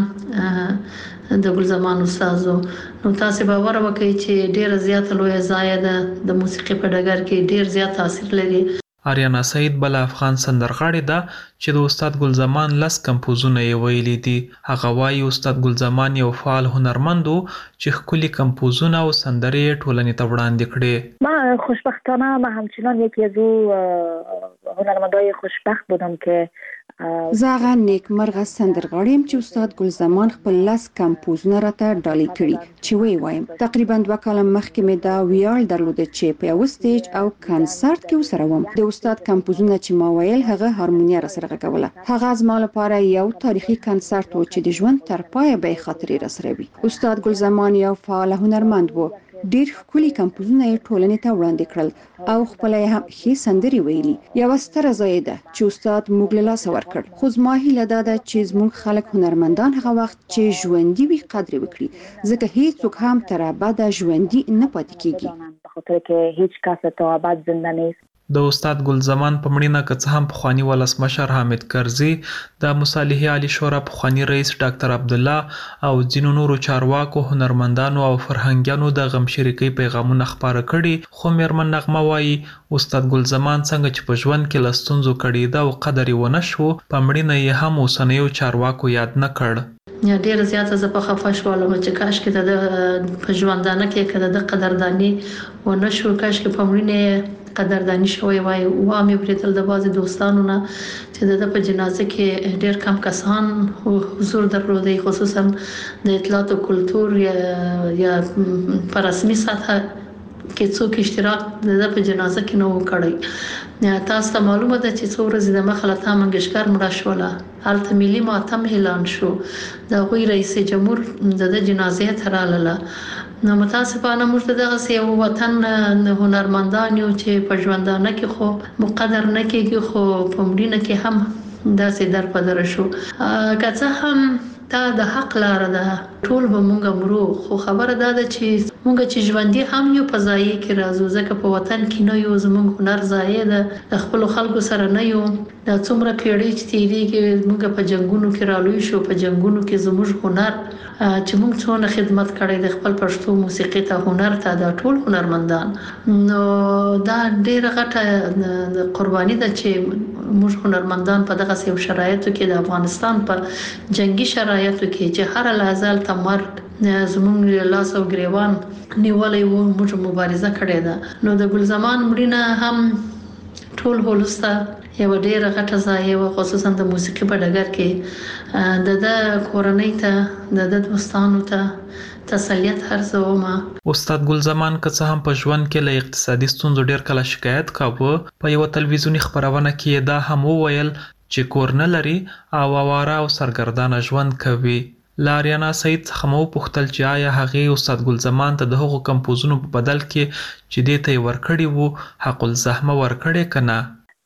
د ګلزمان استاد نو تاسو باور وکړئ چې ډیر زیات لوی زاید د موسیقي په ډګر کې ډیر زیات تاثیر لري آریانا سعید بل افغان سندرغاړي ده چې د استاد ګلزمان لس کمپوزونه یې ویلي دي هغه وايي استاد ګلزمان یو فعال هنرمند چې خپل کمپوزونه او سندرې ټولنې ته وړاندې کړي ما خوشبختانه ما همچنان یکی از هنرمندای خوشبخت بودم که زاغه نیکمرغه سندرغاړیم چې استاد ګلزمان خپل لاس کمپوزونه راته ډالۍ کړي چې وی وایم تقریبا 2 کال مخکې مې دا ویاړ درلود چې په یو سټیج او کنسرت کې وسره وم د استاد کمپوزونه چې ما ویل هغه هارمونیا را سره غوله هغه زما لپاره یو تاریخي کنسرت و چې د ژوند تر پایه به خاطرې را سره وي استاد ګلزمان یو فعال هنرمند و ډیر ښکلي کمپوزونه یې ټولنې ته وړاندې کړل او خپل یې هم ښې سندرې ویلي یو ستره ځای ده چې استاد موږ له لاسه ورکړ خو زما هیله ده چې زموږ خلک هنرمندان هغه وخت چې ژوندي وي قدر وکړي ځکه هیڅوک هم تر ابده ژوندي نه پاتې کیږي خاطر که هیچ کس تا ابد زنده نیست د استاد ګلزمان په مړینه که څه هم پخوانی ولسمشر حامد کرزي د مصالحې عالی شورا پخوانی رئیس ډاکټر عبدالله او ځینو نورو چارواکو هنرمندانو او فرهنګیانو د غم شریکۍ پیغامونه خپاره کړي خو میرمن نغمه وايي استاد ګلزمان څنګه چې په ژوند کې لستونزو کړي دا او قدر یې ونه شو په مړینه یې هم اوسنیو چارواکو یاد نه کړ ډیر زیاته زه په خفه شوم چې کاش کې د په ژوندانه کې کده د قدردانی و نشو کاش کې په مړینه قدردانی شوی وای او مې پرېتل د بازي دوستانو نه چې د په جنازه کې ډیر کم کسان حضور درلودي خصوصا د اطلاعات او کلتور یا په رسمي سطح کې څوک اشتراک د په جنازه کې نه وکړي. تاسو ته معلومه ده چې څو ورځې د مخه لتا منګشکر مړه شوله هلته ملي ماتم اعلان شو د غوي رئیس جمهور د جنازې تراله. نو متاسفانه موږ دغه یو وطن هنرمندان یو چې په ژوندانه کې خو مقدر نه کېږي خو په مړینه کې هم داسې در په در شو. که څه هم دا د حق لار ده ټول به مونږ مرو خو خبره ده چې مونږ چې ژوندۍ هم یو په ځای کې راځو ځکه په وطن کې نه یو زمونږ هنر ځای ده خپل خلکو سره نه یو د څومره پیړۍ چې تیریږي مونږ په جنگونو کې رالوي شو په جنگونو کې زموږ هنر چې مونږ څونه خدمت کړی د خپل پښتو موسیقي ته هنر ته د ټول هنرمندان نو دا ډیره غټه قرباني ده چې موږ هنرمندان په دغه یو شرایطو کې د افغانستان په جنگي شرایطو کې چې هر لحظه تمرګ زمونږ لاس او ګریوان نیولې وو موږ مبارزه کړې ده. نو د ګلزمان مړینه هم ټول هولسته یو ډیره غټه ځای او خصوصا د موسیقي په ډګر کې د کورنۍ ته د دوستانو ته تسلیت هرڅومه. استاد ګلزمان که څه هم په ژوند کې له اقتصادي ستونزو ډیر کله شکایت کاوه په یو تلویزیونی خبرونه کې دا هم وویل چې کور نه لري او اواره او سرګردانه ژوند کوي. لاریانا سید څخه مو پوښتل چې آیا هغه استاد ګلزمان ته د هغو کمپوزونو په بدل کې چې دې ته ورکړی وو حق الزحمه ورکړی کنه؟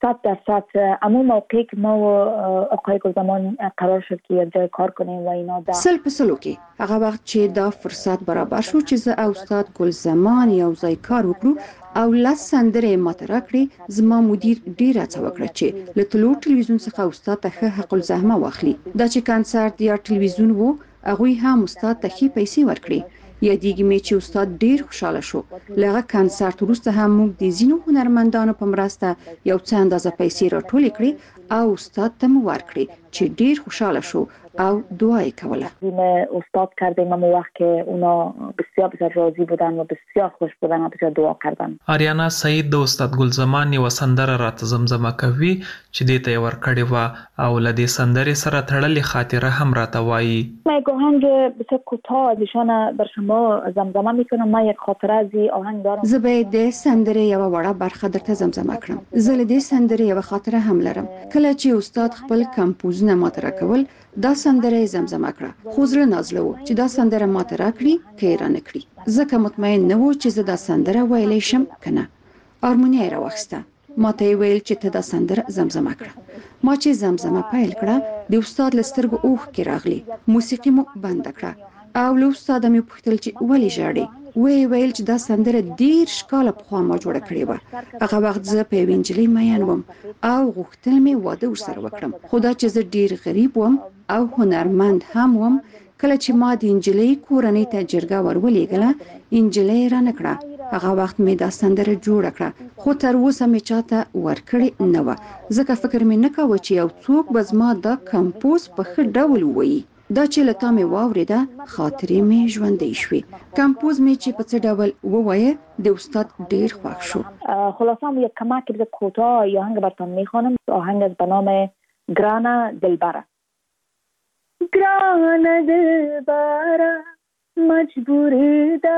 100% اما موقعی که ما و آقای گلزمان قرار شد که یک جای کار کنیم و اینا دا سل په سلو کې هغه وخت چې دا فرصت برابر شو چې زه او استاد گلزمان یو ځای کار وکړو او لاس سندرې ماته راکړې زما مدیر ډیر هڅه وکړه چې له تلو ټلویزیون څخه استاد ته حق الزحمه واخلي. دا چې کانسرت یا ټلویزیون وو هغه هم استاد ته خې پیسې ورکړي. یادېږي مې چې استاد ډیر خوشاله شو. لغه کانسرت وروسته هم موږ د زینو هنرمندانو په مرسته یو څه اندازه پیسې راټولې کړې او استاد ته مو ورکړې چې ډیر خوشاله شو او دعای کوله. استاد کردیم اما وقت که اونا بسیار بسیار راضی بودن و بسیار خوش بودن و بسیار دعا کردن. آریانا سعید د استاد ګلزمان یو سندره راته زمزمه کوي چې دې ته ورکړې و او له دې سندرې سره تړلې خاطره هم راته وایي. من یک آهنگ بسیار کوتاه از ایشان بر شما زمزمه میکنم. من یک خاطره از این آهنگ دارم. زه به د سندرې یو وړه برخه درته زمزمه کړم. زه له دې سندرې یو خاطره هم لرم. کله چې استاد خپل کمپوزونه ماته راکول دا سندره زمزمه کړه خو زړه نازله و چې دا سندره ماته راکړي کې را نکړي ځکه مطمئن نه و چې زه دا سندره ویلی شم کنه. هارمونیا یې راوخسته ماته ویل چې ته دا سندره زمزمه کړه. ما چې زمزمه پیل کړه د استاد لسترګو اوښ کې راغلی موسیقي مو بند کړه او له استاد مې پوښتل چې ولې ژاړې ویل چې دا سندره ډیر شکاله پخوا ما جوړه کړې و. هغه وخت زه په یوې نجلۍ مین وم او غوښتل مې واده ورسره وکړم خو دا چې زه ډیر غریب وم او هنرمند هم وم کله چې ما د نجلۍ کورنۍ ته جرګه ورولېږله نجلۍ را نه کړه. هغه وخت مې دا سندره جوړه کړه خو تر اوسه مې چاته ورکړې نه وه ځکه فکر مې نه کاوه چې یو څوک به زما دا کمپوز په ښه ډول ووایي. دا چې لتا مې واورېده خاطرې مې ژوندۍ شوې. کمپوز مې چې په څه ډول ووایه د استاد ډیر خوښ شو. خلاصه یک کمک بده کوتاه آهنگ براتون میخوانم. آهنگ از به نام گرانا دلبره. گرانا دلبره مجبوری ده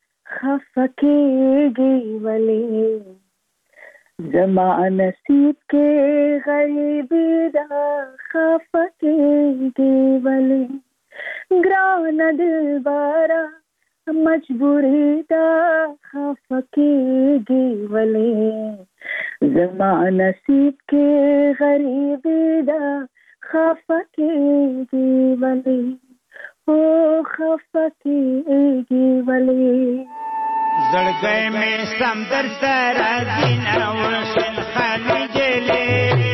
خفکیگی ولی زما نصیب کے غریبی دا خفکیگی ولی گران دلبارا مجبوری دا خفکیگی ولی زما نصیب کے غریبی دا خفکیگی ولی او خفکیگی ولی زړګی مې سم در سره دینه وشل خالي جلې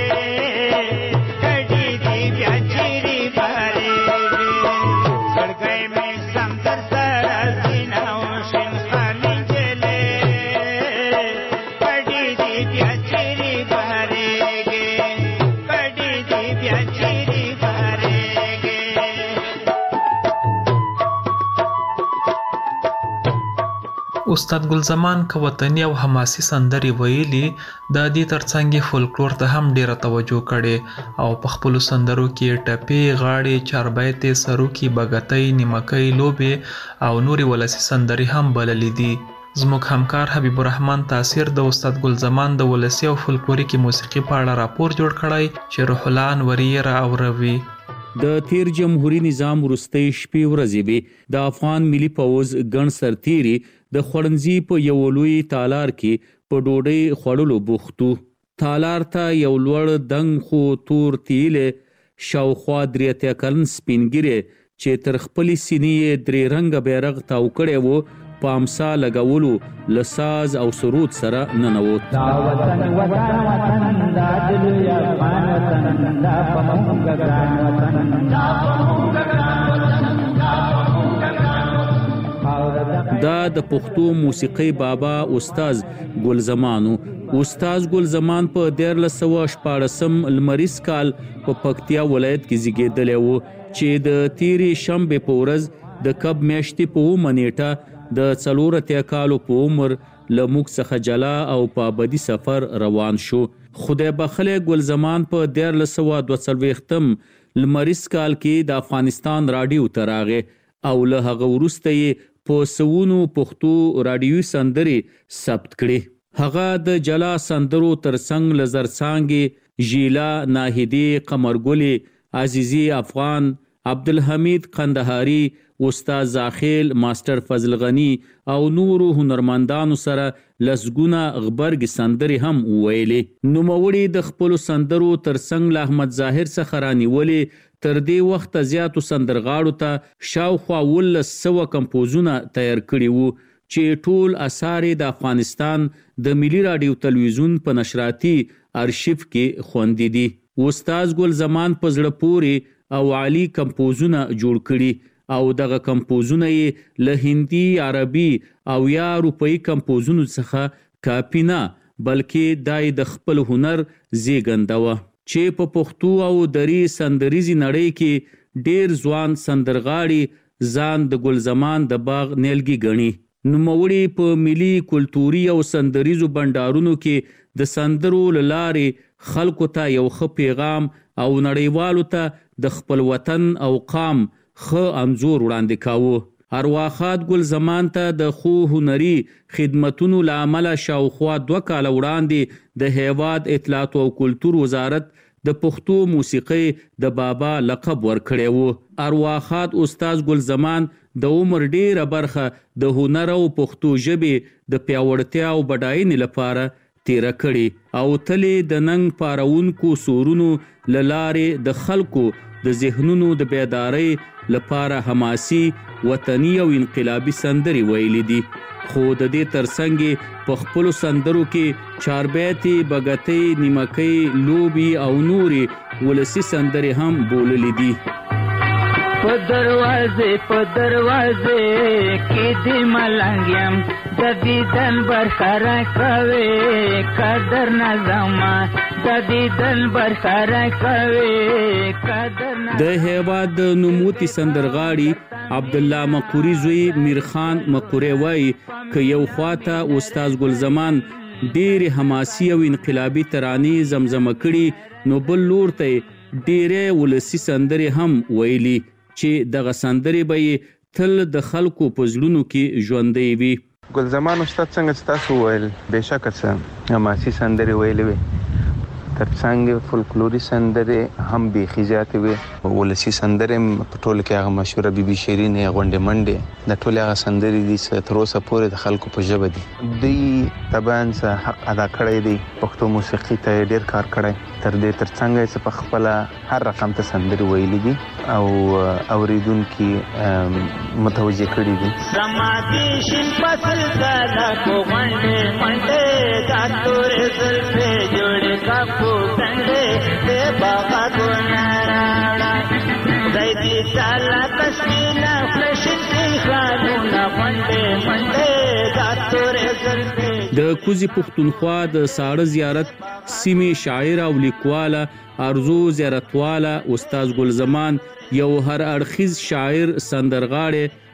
کډې دې بیا چیرې بارېږي زړګی مې سم در سره دینه وشل خالي جلې کډې دې بیا چیرې بارېږي کډې دې بیا چیرې بارېږي استاد ګلزمان که وطني او حماسي سندرې ویلي د دې ترڅنګ فولکلور ته هم ډیره توجه کړې او په خپلو سندرو کې ټپې غاړې چاربیتې سروکي بګتۍ نیمکۍ لوبې او نورې ولسي سندرې هم بللې دي. زموږ همکار حبیب الرحمن تاثیر د استاد ګلزمان د ولسي او فولکلوریکي موسیقي په اړه راپور جوړ کړی چې روح الله انوري یې راوروي. د تیر جمهوریت نظام وروستۍ شپې ورځې به د افغان ملي پوځ ګڼ سرتیري د خوړنځي په یو لوی تالار کې په ډوډۍ خوړلو بوختو. تالار ته یو لوړ دنګ خو تور تیلې شاوخوا 3 کلن سپینګیرې چې تر خپلې سینې 3 رنګه بیرغ تاو کړی و په امسا لګولو له ساز او سرود سره ننوت. دا وطن وطن وطن دا دلوی افغان وطن دا په موږ ګران وطن دا په موږ ګران وطن دا په موږ ګران وطن. دا د پښتو موسیقي بابا استاد ګلزمانو. استاد ګلزمان په 1914 لمریز کال په پکتیا ولایت کې زیږیدلی و چې د تیرې شنبې په ورځ د کب میاشتې په 9 نیټه د 4 کالو په عمر له موږ څخه جلا او په ابدي سفر روان شو. خدای بخښلی ګلزمان په 1942 لمریز کال کې د افغانستان راډیو ته راغی او له هغه وروسته یې په سوونو پښتو راډیوي سندرې ثبت کړې. هغه د جلا سندرو ترڅنګ له زرڅانګې، ژیلا، ناهیدې، قمرګلې، عزیزي افغان، عبدالحمید قندهاري، استاد زاخیل، ماستر فضل غنی او نورو هنرمندانو سره لسګونه غبرګ سندرې هم وویلې. نوموړي د خپلو سندرو ترڅنګ له احمد ظاهر څخه رانیولې تر دې وخته زیاتو سندرغاړو ته شاوخوا 1900 کمپوزونه تیار کړي وو چې ټول اثار د افغانستان د ملي راډیو تلویزیون په نشراتي ارشیف کې خوندي دي. استاد ګلزمان په زړه پورې او عالی کمپوزونه جوړ کړي او دغه کمپوزونه یې له هندي، عربي او یا اروپایي کمپوزونو څخه کاپی نه بلکې دای د خپل هنر زیږنده وه چې په پښتو او دري سندریزي نړۍ کې ډیر ځوان سندرغاړي ځان د ګلزمان د باغ نیلګي ګڼي. نوموړي په ملي کلتوري او سندریزو بنډارونو کې د سندرو له لارې خلکو ته یو ښه پیغام او نړیوالو ته د خپل وطن او قام ښه انځور وړاندې کاوه. ارواښاد ګلزمان ته د خو هنري خدمتونو له امله شاوخوا 2 کاله وړاندې د هیواد اطلاعات او کلتور وزارت د پښتو موسیقۍ د بابا لقب ورکړی و. ارواښاد استاد ګلزمان د عمر ډیره برخه د هنر او پښتو ژبې د پیاوړتیا او بډاینې لپاره تیره کړي او تلې د ننګ پارونکو سورونو له لارې د خلکو د ذهنونو د بیدارۍ لپاره حماسي، وطني او انقلابي سندرې ویلي دي. خو د دې ترڅنګ په خپلو سندرو کې چاربیتې، بګتۍ، نیمکۍ، لوبي او نورې ولسي سندرې هم بوللې دي. په دروازه کې د ملنګ یم د دیدن برخره کوي قدر نظما د دیدن برخره کوي قدر. د هیواد د نوموتی سندرغاړي عبدالله مقوري زوی میرخان مقوري وایي که یو خواته استاد ګلزمان ډېرې حماسي او انقلابي ترانې زمزمه کړي نو بل لور ته ډېرې ولسي سندرې هم ویلي چې دغه سندرې به یې تل د خلکو په زړونو کې ژوندۍ وي. ګلزمان استاد څنګه ستاسو ویل بېشکه څه حماسي سندرې ویلې وې ترڅنګ فولکلوري سندرې هم بیخي زیاتې وې. ولسي سندرې په ټوله کې هغه مشهوره بي بي شیرینې، غونډې منډې د ټولې هغه سندرې دي چې تر اوسه پورې د خلکو په ژبه دي. دوی طبعا څه حق ادا کړی دی، پښتو موسیقي ته یې ډېر کار کړی، تر دې ترڅنګ یې چې په خپله هر رقم ته سندرې ویلي دي او اوریدونکي متوجه کړي دي. سمادي شین فصل زاده کو غونډې منډې دا تورې زلفې جوړې کاپو څنډې دې بابا ګناراړه خدای دې تعالی تشمینا فلشتې خانونه غونډې منډې دا تورې زلفې. د کوزي پښتونخوا د ساړه زیارت سیمې شاعر او لیکواله ارزو زیارتواله استاد ګلزمان یو هر اړخیز شاعر، سندرغاړی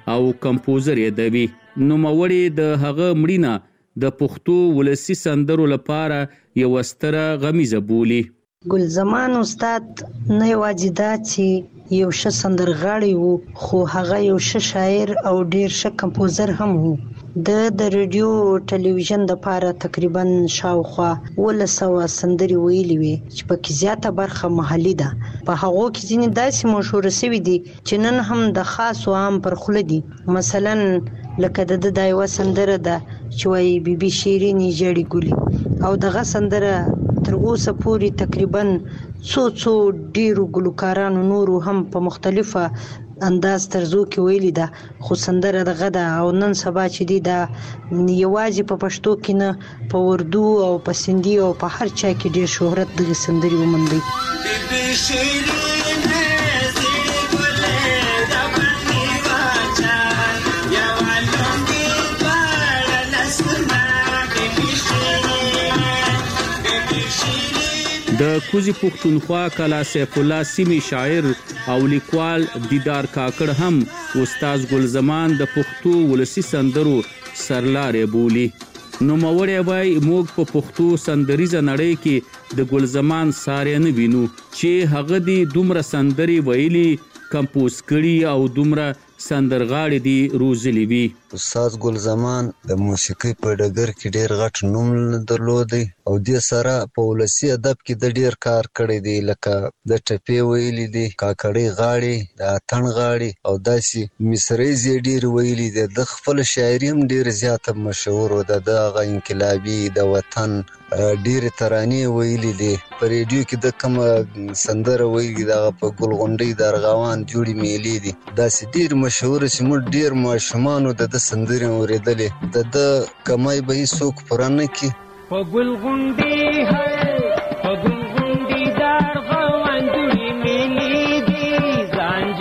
او کمپوزر یادوي. نوموړی د هغه مړینه د پښتو ولسي سندرو لپاره یو ستره غمیزه بولي. ګلزمان استاد نه یوازې دا چې یو ښه سندرغاړی وو، خو هغه یو ښه شاعر او ډیر ښه کمپوزر هم وو. د رادیو ټلویزیون د لپاره تقریبا شاوخوا 100 سندري ویلي وي چې پکې زیاته برخه محلي ده. په هغه کې ځینې داسې مشهور شوي دي چې نن هم د خاص او عام پر خوله دي. مثلا لکه د دایو سندره ده چې وایي بیبي شیرینی جړی ګولي، او دغه سندره تر اوسه پورې تقریبا څو ډیرو ګلوکارانو نورو هم په مختلفه انداز ترزو کې ویلي ده، خو سندره دغه ده. او نن سبا چې دی دا یوازې په پښتو کې نه، په اردو او په سندي او په هر چا کې ډیر شهرت دغه سندري وموندي. د کوزي پښتونخوا کلا سیف الله سیمې شاعر او لیکوال دیدار کاکړ هم استاد ګلزمان د پښتو ولسي سندرو سرلارې بولي. نوموړی وایي موږ په پښتو سندریزه نړۍ کې د ګلزمان سارې نه وینو چې هغه دی دومره سندري ویلي، کمپوز کړي او دومره سندرغاړي دی روزلي وي. استاد ګلزمان د موسیقۍ په ډګر کې ډیر غټ نوم درلودی او د سره په ولسي ادب کې د ډیر کار کړی دی، لکه د ټپې ویلي دي، کاکړۍ غاړي، د اتن غاړي او داسې مصریزي ډیر ویلي دي. د خپل شاعري هم ډیر زیاته مشهور او د هغه انقلابي د وطن ډیر ترانې ویلي دي. په ریډیو کې د کوم سندره ویلي دغه په ګلغونډۍ د ارغوان جوړې میلې دي، داسې ډیر مشهور چې موږ ډیر ماشومانو د سندرې اورېدلې. د کمای به هیڅوک پوره نه کړي. په ګلغونډۍ په ګلغونډۍ د ارغوان جوړې میلې دي، ځان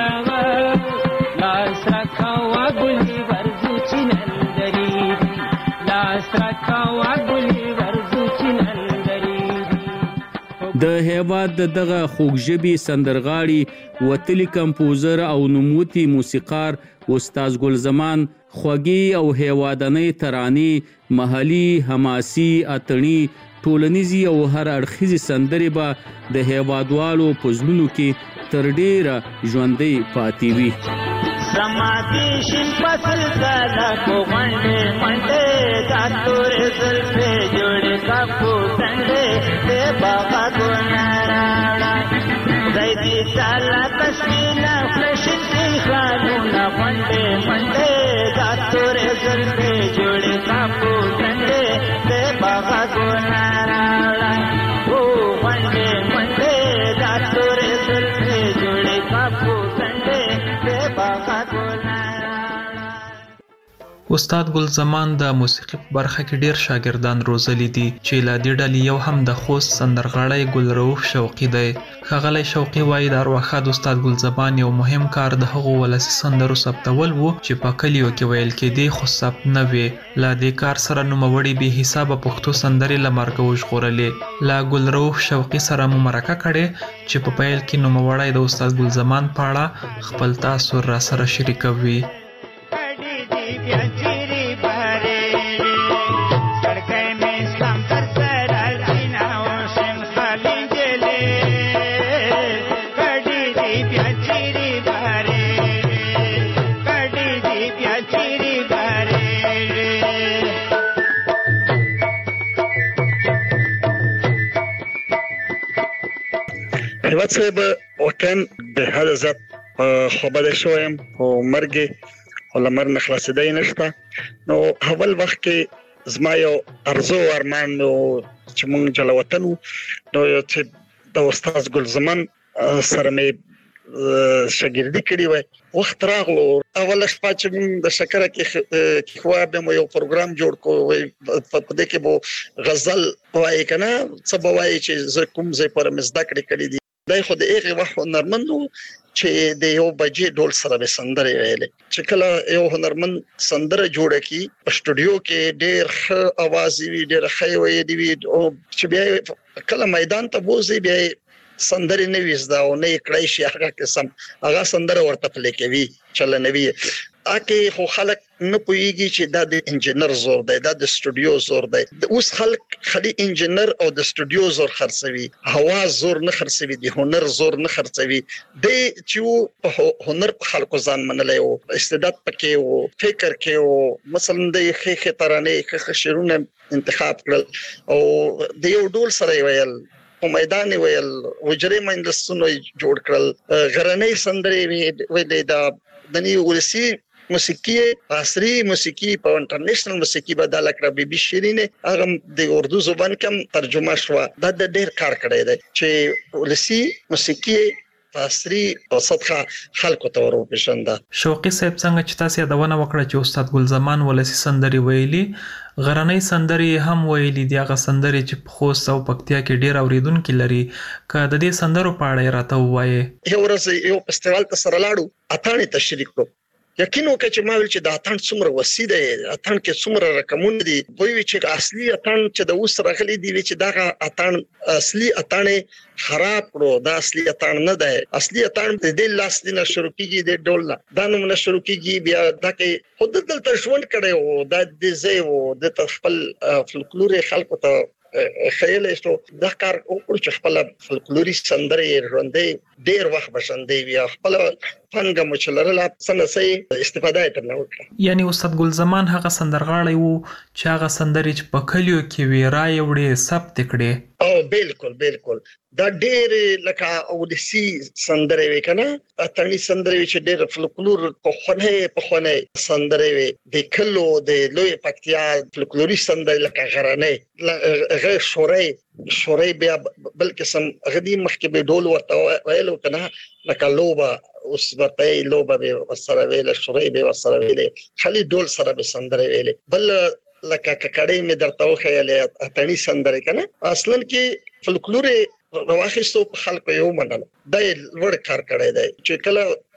جوړوه لاس راکوه ګلې ورځو چې نندرې دي، لاس راکوه ګلې ورځو چې نندرې دي. د هیواد دغه خوږژبي سندرغاړي وتلي کمپوزر او نوموتی موسیقار استاد ګلزمان خوږی او هیوادنۍ ترانې، محلي، حماسي، اتڼي، ټولنیزي او هر اړخیزي سندرې به د هیوادوالو په زړونو کې تر ډیره ژوندۍ پاتې وي. سماتی شین فصل کالا کو غنډې منډې دا تورې زلفې جوړې کاکو ټنډې دې بابا ګوناراړه دای دې سالا تشکیلا فلشین کې خالونه غنډې منډې دا تورې زلفې جوړې کاکو ټنډې دې بابا ګوناراړه او غنډې منډې دا تورې زلفې جوړې کاکو ټنډې دې بابا. استاد ګلزمان د موسیقي په برخه کې ډیر شاګردان روزلي دي چې لا دې ډلې یو هم د خوست سندرغاړی ګلرؤف شوقي دی. ښاغلی شوقي وایي د ارواښاد استاد ګلزمان یو مهم کار د هغو ولسي سندرو ثبتول و چې په کلیو کې ویل کېدې خو ثبت نه وې. له دې کار سره نوموړي بې حسابه پښتو سندرې له مرګه وژغورلې. له ګلرؤف شوقي سره مو مرکه کړې چې په پیل کې نوموړی د استاد ګلزمان په اړه خپل تاثر را سره شریکوي. هیواد صاحب وطن به هر ذات خبر شویم او مرګ او لمر نه خلاصېدای نشته. نو اول وخت کې زما یو ارزو ارمان نو چې مونږ جلا وطن نو چې د استاد ګلزمان سره مې شاګردي کړې وای. وخت راغلو اول شپه چې مونږ د شکره کې خو به یو پروګرام جوړ کوو په دې کې بو غزل وای کنه څه بوای چې زه کوم ځای پر مزدا کړې دي. دای خو د هغه وخت هنرمندو چې د یو بجې ډول سره به سندرې ویلې چې کله یو هنرمند سندره جوړه کی په سټوډیو کې ډېر ښه आवाज وی ډېر ښه وی دی او چې بیا کله میدان ته بوزي بیا سندرې نه وېزدا او نه کړای شي هغه قسم هغه سندره ورته پلي کوي چل نه وی اکه خو خلک نه پويږي چې دا د انجنیر زور دی دا د سټوډیو زور دی اوس خلک خالي انجنیر او د سټوډیو زور خرڅوي هوا زور نه خرڅوي د هنر زور نه خرڅوي د چې هنر په خلکو ځان منلای او استعداد پکې او فکر کې او مثلا د خېخه ترانه خېخه شیرونه انتخاب کړل او د یو ډول سره ویل په میدان ویل وجري مندسونو جوړ کړل غرنۍ سندري ویل دا د نیو ولسی موسیقي عصري موسیقي په انټرنیشنل موسیقي بدل کړه بي بي شیرینه هغه د اردو زبان کوم ترجمه شو دا د ډېر کار کړی دی چې ولسی موسیقي عصري او صدقه خلکو ته ورپېژنده. شوقي صاحب څنګه چې تاسو یادونه وکړه چې استاد ګل زمان ولسی سندري ویلي غرنۍ سندري هم ویلي دی هغه سندري چې په خوست او پکتیا کې ډېر اوریدونکو لري که د دې سندرو په اړه راته وایي. یو ورځ یو فستیوال ته سره لاړو اتانې تشریک کړو یقین وکړه چې ما ویل چې د اتان څومره وسیع دی اتان کې څومره رقمونه دي وایي چې اصلي اتان چې د اوس راغلي دی چې دا اتان اصلي اتان خراب کړو دا اصلي اتان نه دی اصلي اتان د دې لاس دینه شروع کیږي د ډول دا نومونه شروع کیږي بیا دا کې خود دلته ژوند کړي او د دې ځای او د خپل فولکلور خلکو ته خیال شو دا کار وکړو چې خپل فولکلوري سندري ژوندې ډېر وخت بشندې بیا خپل فنګ مچلرلا سنسي استفاده ترنه وکړه. یعنی استاد ګل زمان هغه سندرغاړی وو چې هغه سندري چې په کلیو کې ویرای وړي ثبت کړي او بالکل دا ډېر لکه اودسی سندري وکنه اتانی سندري چې ډېر فولکلور په خونه سندري وي د کلو د لوی پکتیا فولکلوري سندري لکه غرانه غیر شوري بیا بلکې سم غدي مخکې به ډول ورته ویلو کنه لکه لوبه اوس ورته لوبه به وسره ویل شوري به وسره ویل خالي ډول سره به سندري ویل بل لکه ککړې مې درته وخیلې اتنی سندري کنه اصلا کې فولکلور رواخستو په خلکو یو منل دا ور کار کړی دی چې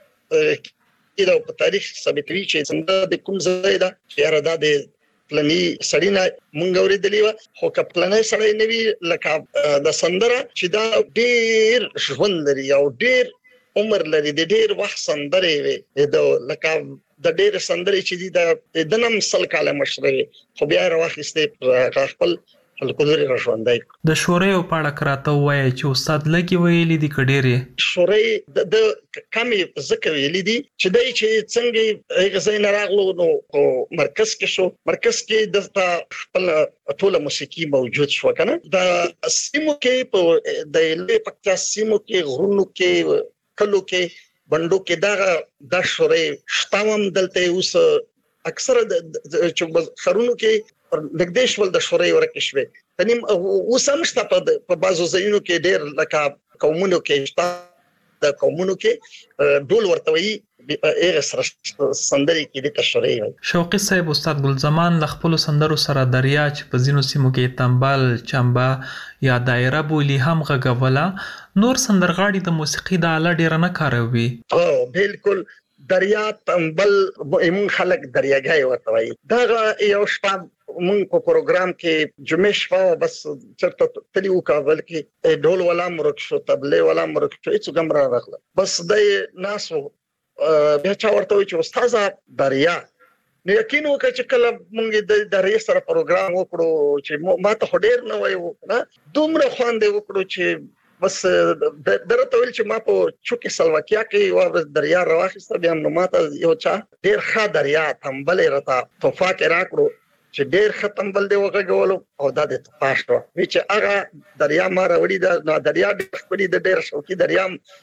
کله دا په تاریخ ثابتوي چې څنګه د کوم ځای دا چې را د پلاني سړینا مونږ ورېدلې خو کپلانه سړی نوی لکه د سندره چې دا ډېر ژوند لري او ډېر عمر لري د ډېر وخت سندري وي دا لکه د ډېر سندري چې دی د نم سل کاله مشري خو بیا راوخسته خپل فولکلوري ژوندای د شوري په اړه کراته وایي چې استاد لګي ویلي دي کډيري شوري د کمی زکه ویلي دي چې دای چې څنګه هغه زین راغلو نو مرکز کې شو مرکز کې د خپل ټوله موسیقي موجود شو کنه د سیمو کې په د لوی پکتیا سیمو کې غرونو کې کلو کې بندو کې دا شوري شتاوم دلته اوس اکثر چې خرونو کې دګدیش ول د شوري ورکه شوي تنیم وسمشته په بازو ځایونو کې ډېر لکه قومونو کې شته د قومونو کې ډول ورتوي ایغه سره سندري کې د تشریح وي. شوقي صاحب استاد ګل زمان ل خپل سندرو سره دریا چې په زینو سیمو کې تنبال چمبا یا دایره بولی هم غږولا نور سندرغاړي د موسیقي د اله ډیر نه کاروي. او بالکل دریا تنبل ایمون خلک دریاګای وتوي دا یو شپه مونږ په پروګرام کې جمعه شپه بس چرته تلیو کابل کې ډول ولا مرک شو تبلې ولا مرک شو هیڅ ګمرا راغله بس د ناسو بیا چا ورته چې استاد دریا نو یقین وکړه چې کله مونږ د دریا سره پروګرام وکړو چې ما ته ډېر نه وایو نه دومره خواندې وکړو چې بس درته ویل چې ما په چوکي سلواکیا کې و دریا راوخسته بیا نو ماته یو چا ډېر ښه دریا تنبلې راته توفا کې راکړو چې ډېر ختم بل دی وګولو او دا د پاشو چې هغه دریا ما راوړي دا دریا د خپلې د ډېر شوقي دریا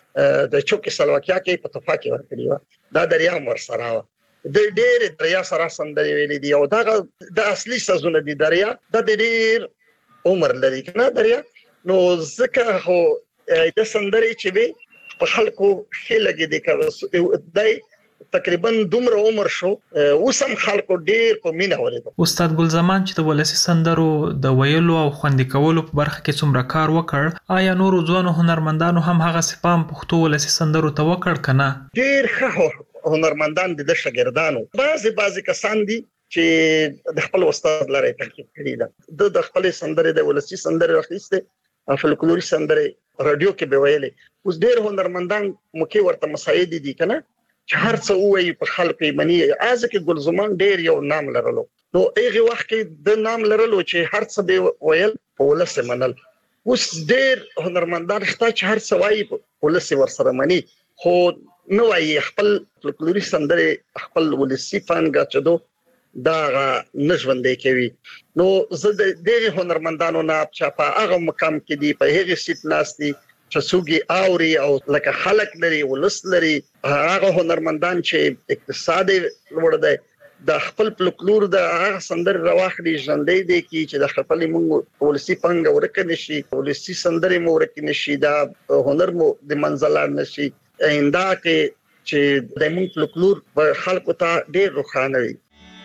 د چوکي سلواکیا کې په توفا کې ورکړی و دا دریا مر سره د ډېر دریا سره سندري ویلې دی او دا د اصلي سازونه دی دریا د ډېر عمر لري کنه دریا نو ځکه هو د سندري چې به په خلکو خلګي دي کوي دای تقریبا دومره عمر شو وسم خلکو ډیر په مینا ورته. استاد ګل زمان چې د ولسی سندرو د ویلو او خوندې کولو په برخه کې څومره کار وکړ آیا نور ځوانو هنرمندانو هم هغه سپام پښتو ولسی سندرو ته وکړ کنه؟ ډیر ښه هنرمندان د شاګردانو بعضی کسان دي چې د خپل استاد لري تحقیق کړی دا د خپل سندرې د ولسی سندرې راخسته فولکلوري سندرې رادیو کې به ویلې اوس ډیر هنرمندان مکه ورته مساعد دي کنه چې هر څه وایي په خلکو یې مني. ازکه ګل زمان ډیر یو نام لرلو، نو هغه وخت کې د نام لرلو چې هر څه به ویل په ولسه منل. اوس ډیر هنرمندان شته چې هر څه وایي په ولسه ورسره مني، خو نو وايي خپل فولکلوري سندره خپل ولسی فن غاچدو دا نشوندې کوي. نو زه د دې هنرمندانو نه چې په هغه مقام کې دی په هغه سیټ ناستي چې سوګي اوري او لکه خلک لري ولس لري، هغه هنرمندان چې اقتصاد لوړ دی د خپل فولکلور د هغه سندره رواخلي ژوندې دي چې د خپل مونږ ولسی فن ورکه نشي، ولسی سندره مو ورکه نشي، دا هنر مو د منځلار نشي. ایندا کې چې د مونږ فولکلور په خلکو ته ډېر روښانه وي.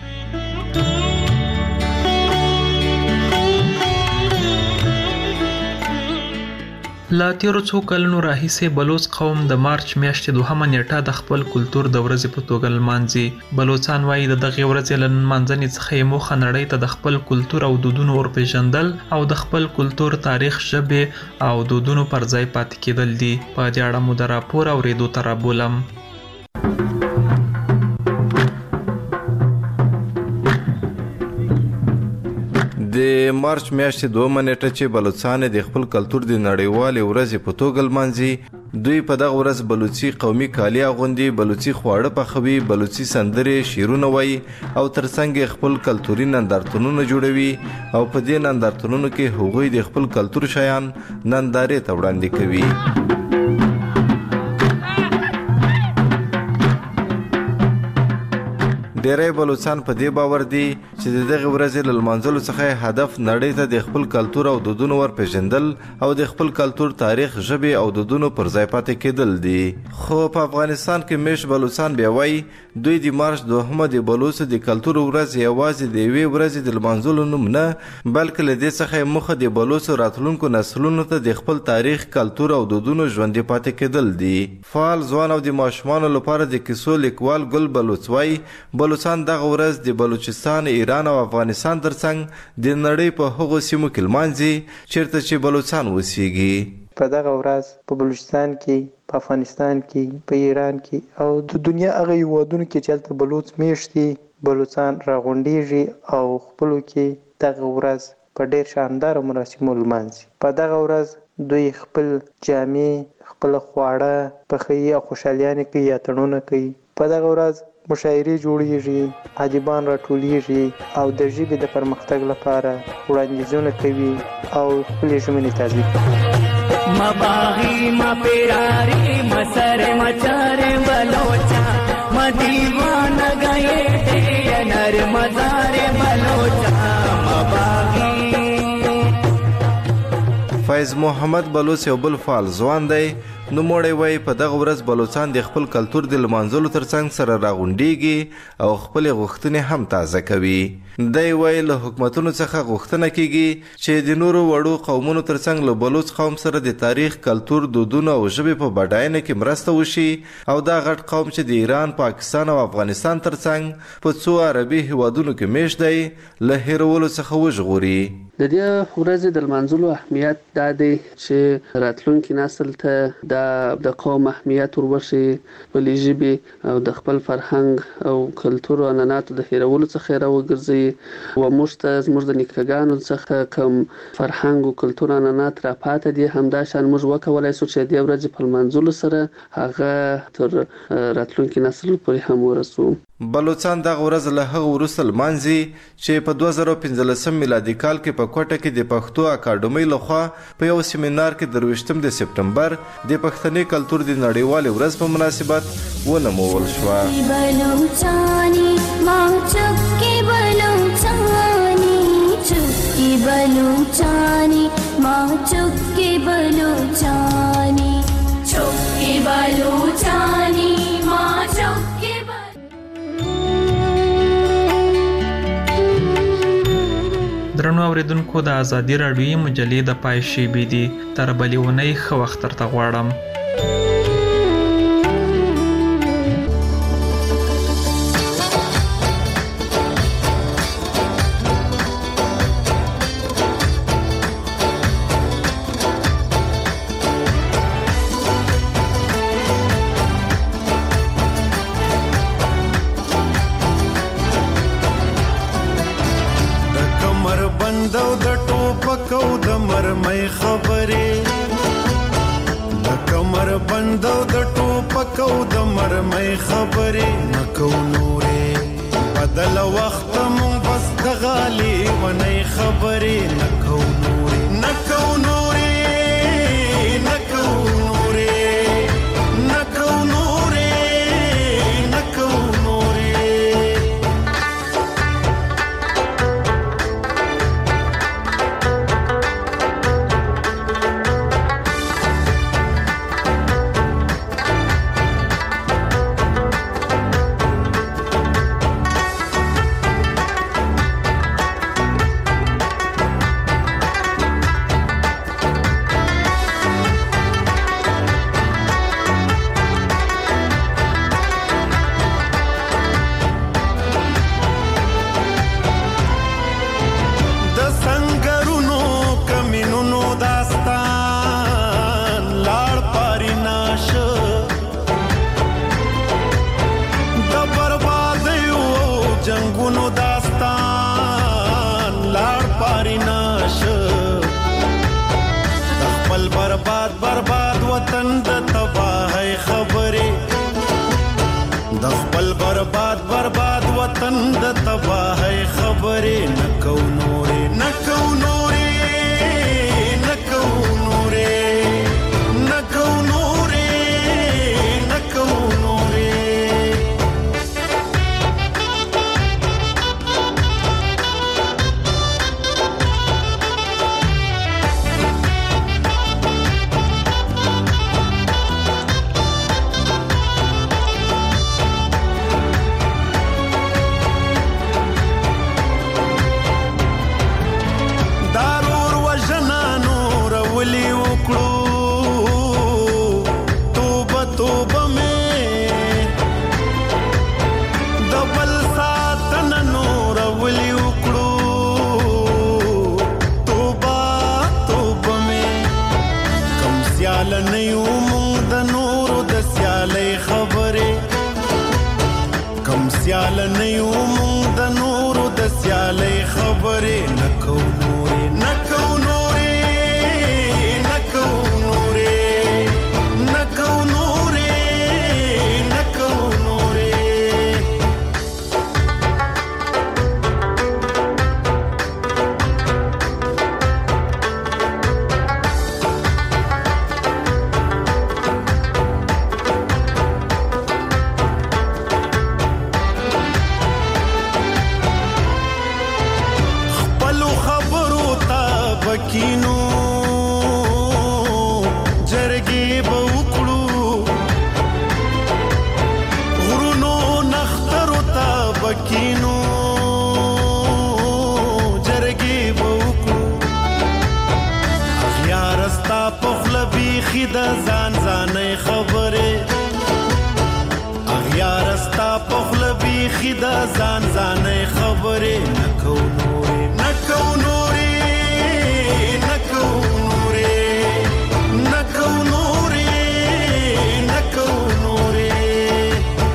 لا تیرو څو کلونو راهیسې بلوچ قوم د مارچ میاشتې 2 نیټه د خپل کلتور د ورځې په توګه لمانځي. بلوچستان وايي د دغه ورځې له لمانځنې څخه یې موخه نړۍ ته د خپل کلتور او دودونو ورپېژندل او د خپل کلتور تاریخ، ژبې او دودونو پر ځای پاتې کېدل دي. په دې اړه مو د راپور اورېدو ته رابولم. د مارچ میاشتې 2 نیټه چې بلوچستان د خپل کلتور د نړیوالې ورځې په توګه لمانځي، دوی په دغه ورځ بلوچي قومي کالي اغوندي، بلوچي خواړه پخوي، بلوچي سندرې، شعرونه وایي او ترڅنګ خپل کلتوري نندارتونونه جوړوي او په دې نندارتونونو کې هغوی د خپل کلتور شیان نندارې ته وړاندې کوي. ډیری بلوچستان په دې باور دي چې د دغه ورځې له لمانځلو څخه هدف نړۍ ته د خپل کلتور او دودونو ورپېژندل او د خپل کلتور، تاریخ، ژبې او دودونو پر ځای پاتې کېدل دي. خو په افغانستان کې میش بلوچستان بیا وایي دوی د مارچ 2 د بلوڅو د کلتور ورځ یوازې د یوې ورځې د لمانځلو نوم نه، بلکې له دې څخه موخه د بلوڅو راتلونکو نسلونو ته د خپل تاریخ، کلتور او دودونو ژوندي پاتې کېدل دي. فعال ځوان او د ماشومانو لپاره د کیسو لیکوال ګل بلوڅ وایي بلوچستان دغه ورځ د بلوچستان، ایران او افغانستان ترڅنګ د نړۍ په هغو سیمو کې لمانځي چیرته چې بلوچستان اوسیږي. په دغه ورځ په بلوچستان کې، په افغانستان کې، په ایران کې او د دنیا هغه هیوادونو کې چې هلته بلوچ میشت دي، بلوچستان راغونډېږي او خپلو کې دغه ورځ په ډېر شانداره مراسمو لمانځي. په دغه ورځ دوی خپل جامې، خپل خواړه پخوي او خوشحالیانې کوي، اتڼونه کوي. په دغه ورځ مشاعرې جوړیږي، ادیبان راټولیږي او د ژبې د پرمختګ لپاره وړاندیزونه کوي او خپلې ژمنې تازه کوي. ما باغی ما پیراری ما سر ما چار بلوچا ما دیوانه گئے تیرے نر مزار بلوچا ما باغی. فیض محمد بلوچ یو بل فعال ځوان دی. نوموړی وایي په دغه ورځ بلوچستان د خپل کلتور د لمانځلو ترڅنګ سره راغونډېږي او خپلې غوښتنې هم تازه کوي. دی وایي له حکومتونو څخه غوښتنه کیږي چې د نورو وړو قومونو ترڅنګ له بلوچ قوم سره د تاریخ، کلتور، دودونو او ژبې په بډاینه کې مرسته وشي او دا غټ قوم چې د ایران، پاکستان او افغانستان ترڅنګ په څو عربي هیوادونو کې میشت دی له هیرولو څخه وژغوري. د دې ورځې د لمانځلو اهمیت دا دی چې راتلونکي نسل ته د قوم اهمیت وربښي، خپلې ژبې او د خپل فرهنګ او کلتور او عنعناتو د هیرولو څخه راوګرځي او موږ ته زموږ د نیکهګانو څخه کوم فرهنګ او کلتور عنعنات راپاته دي، همداشان موږ وکولای شو چې د ورځې په لمانځلو سره هغه تر راتلونکي نسل پورې هم ورسو. بلوچستان دغه ورځ له هغه وروسته لمانځي چې په 2015 میلادي کال کې په کوټه کې د پښتو اکاډمۍ لخوا په یو سیمینار کې 23 د سپټمبر د پښتني کلتور د نړیوالې ورځ په مناسبت ونمول شوه. بلوچانی ما چکه بلوچانی چکه بلوچانی ما چکه بلوچانی چکه بلوچانی ما چکه. درنو اوریدونکو، د ازادي راډیوي مجلې د پای شیبې دي. تر بلې اونۍ ښه وخت درته غواړم. کمر بندو د ټوپک او د مرمۍ خبرې نکو نورې بدل وخت مون بس د غالي ونی خبرې نکو نورې نکو نورې نکو نورې نکو نورې نکو برباد وطن د تباہی خبرې د خپل برباد وطن د تباہی خبرې نکو نورې نکو نورې نکو نورې نکو نورې نکو نورې سیال نیو مونږ د نورو د سیالۍ خبرې نکو نورې نکو نورې نکو نورې نکو نورې نکو نورې کینو جرګې به وکړو غرونو نخترو ته بکینو جرګې به وکړو اغیار ستا په خوله بیخي د ځان ځانۍ خبرې اغیار ستا په خوله بیخي د ځان ځانۍ خبرې نکو نورې نکو نورې نکو نورې نکو نورې نکو نورې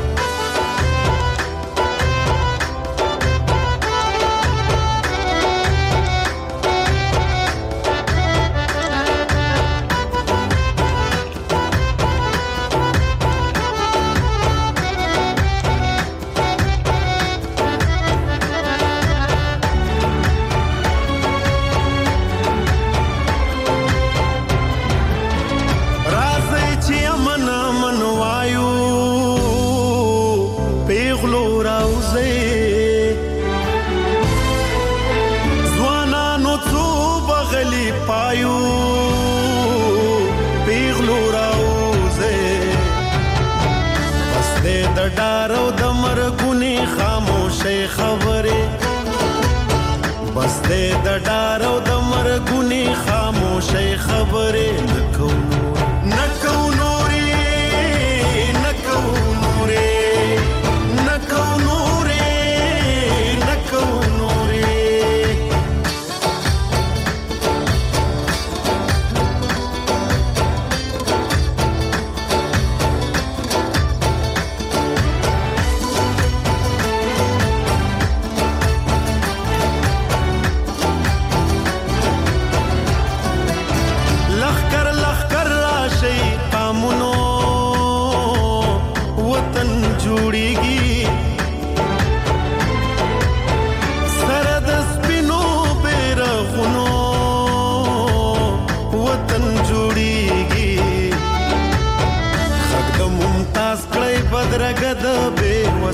ډارو د مرګونی خاموشي خبرې بس دې د ډارو د مرګونی خاموشي خبرې نکو نکو نورې نکو نورې نکو نورې نکو نورې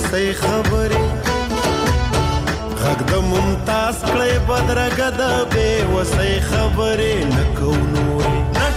وسې خبرې غږ د ممتاز کړې بدرګه د بې وسې خبرې نکو نورې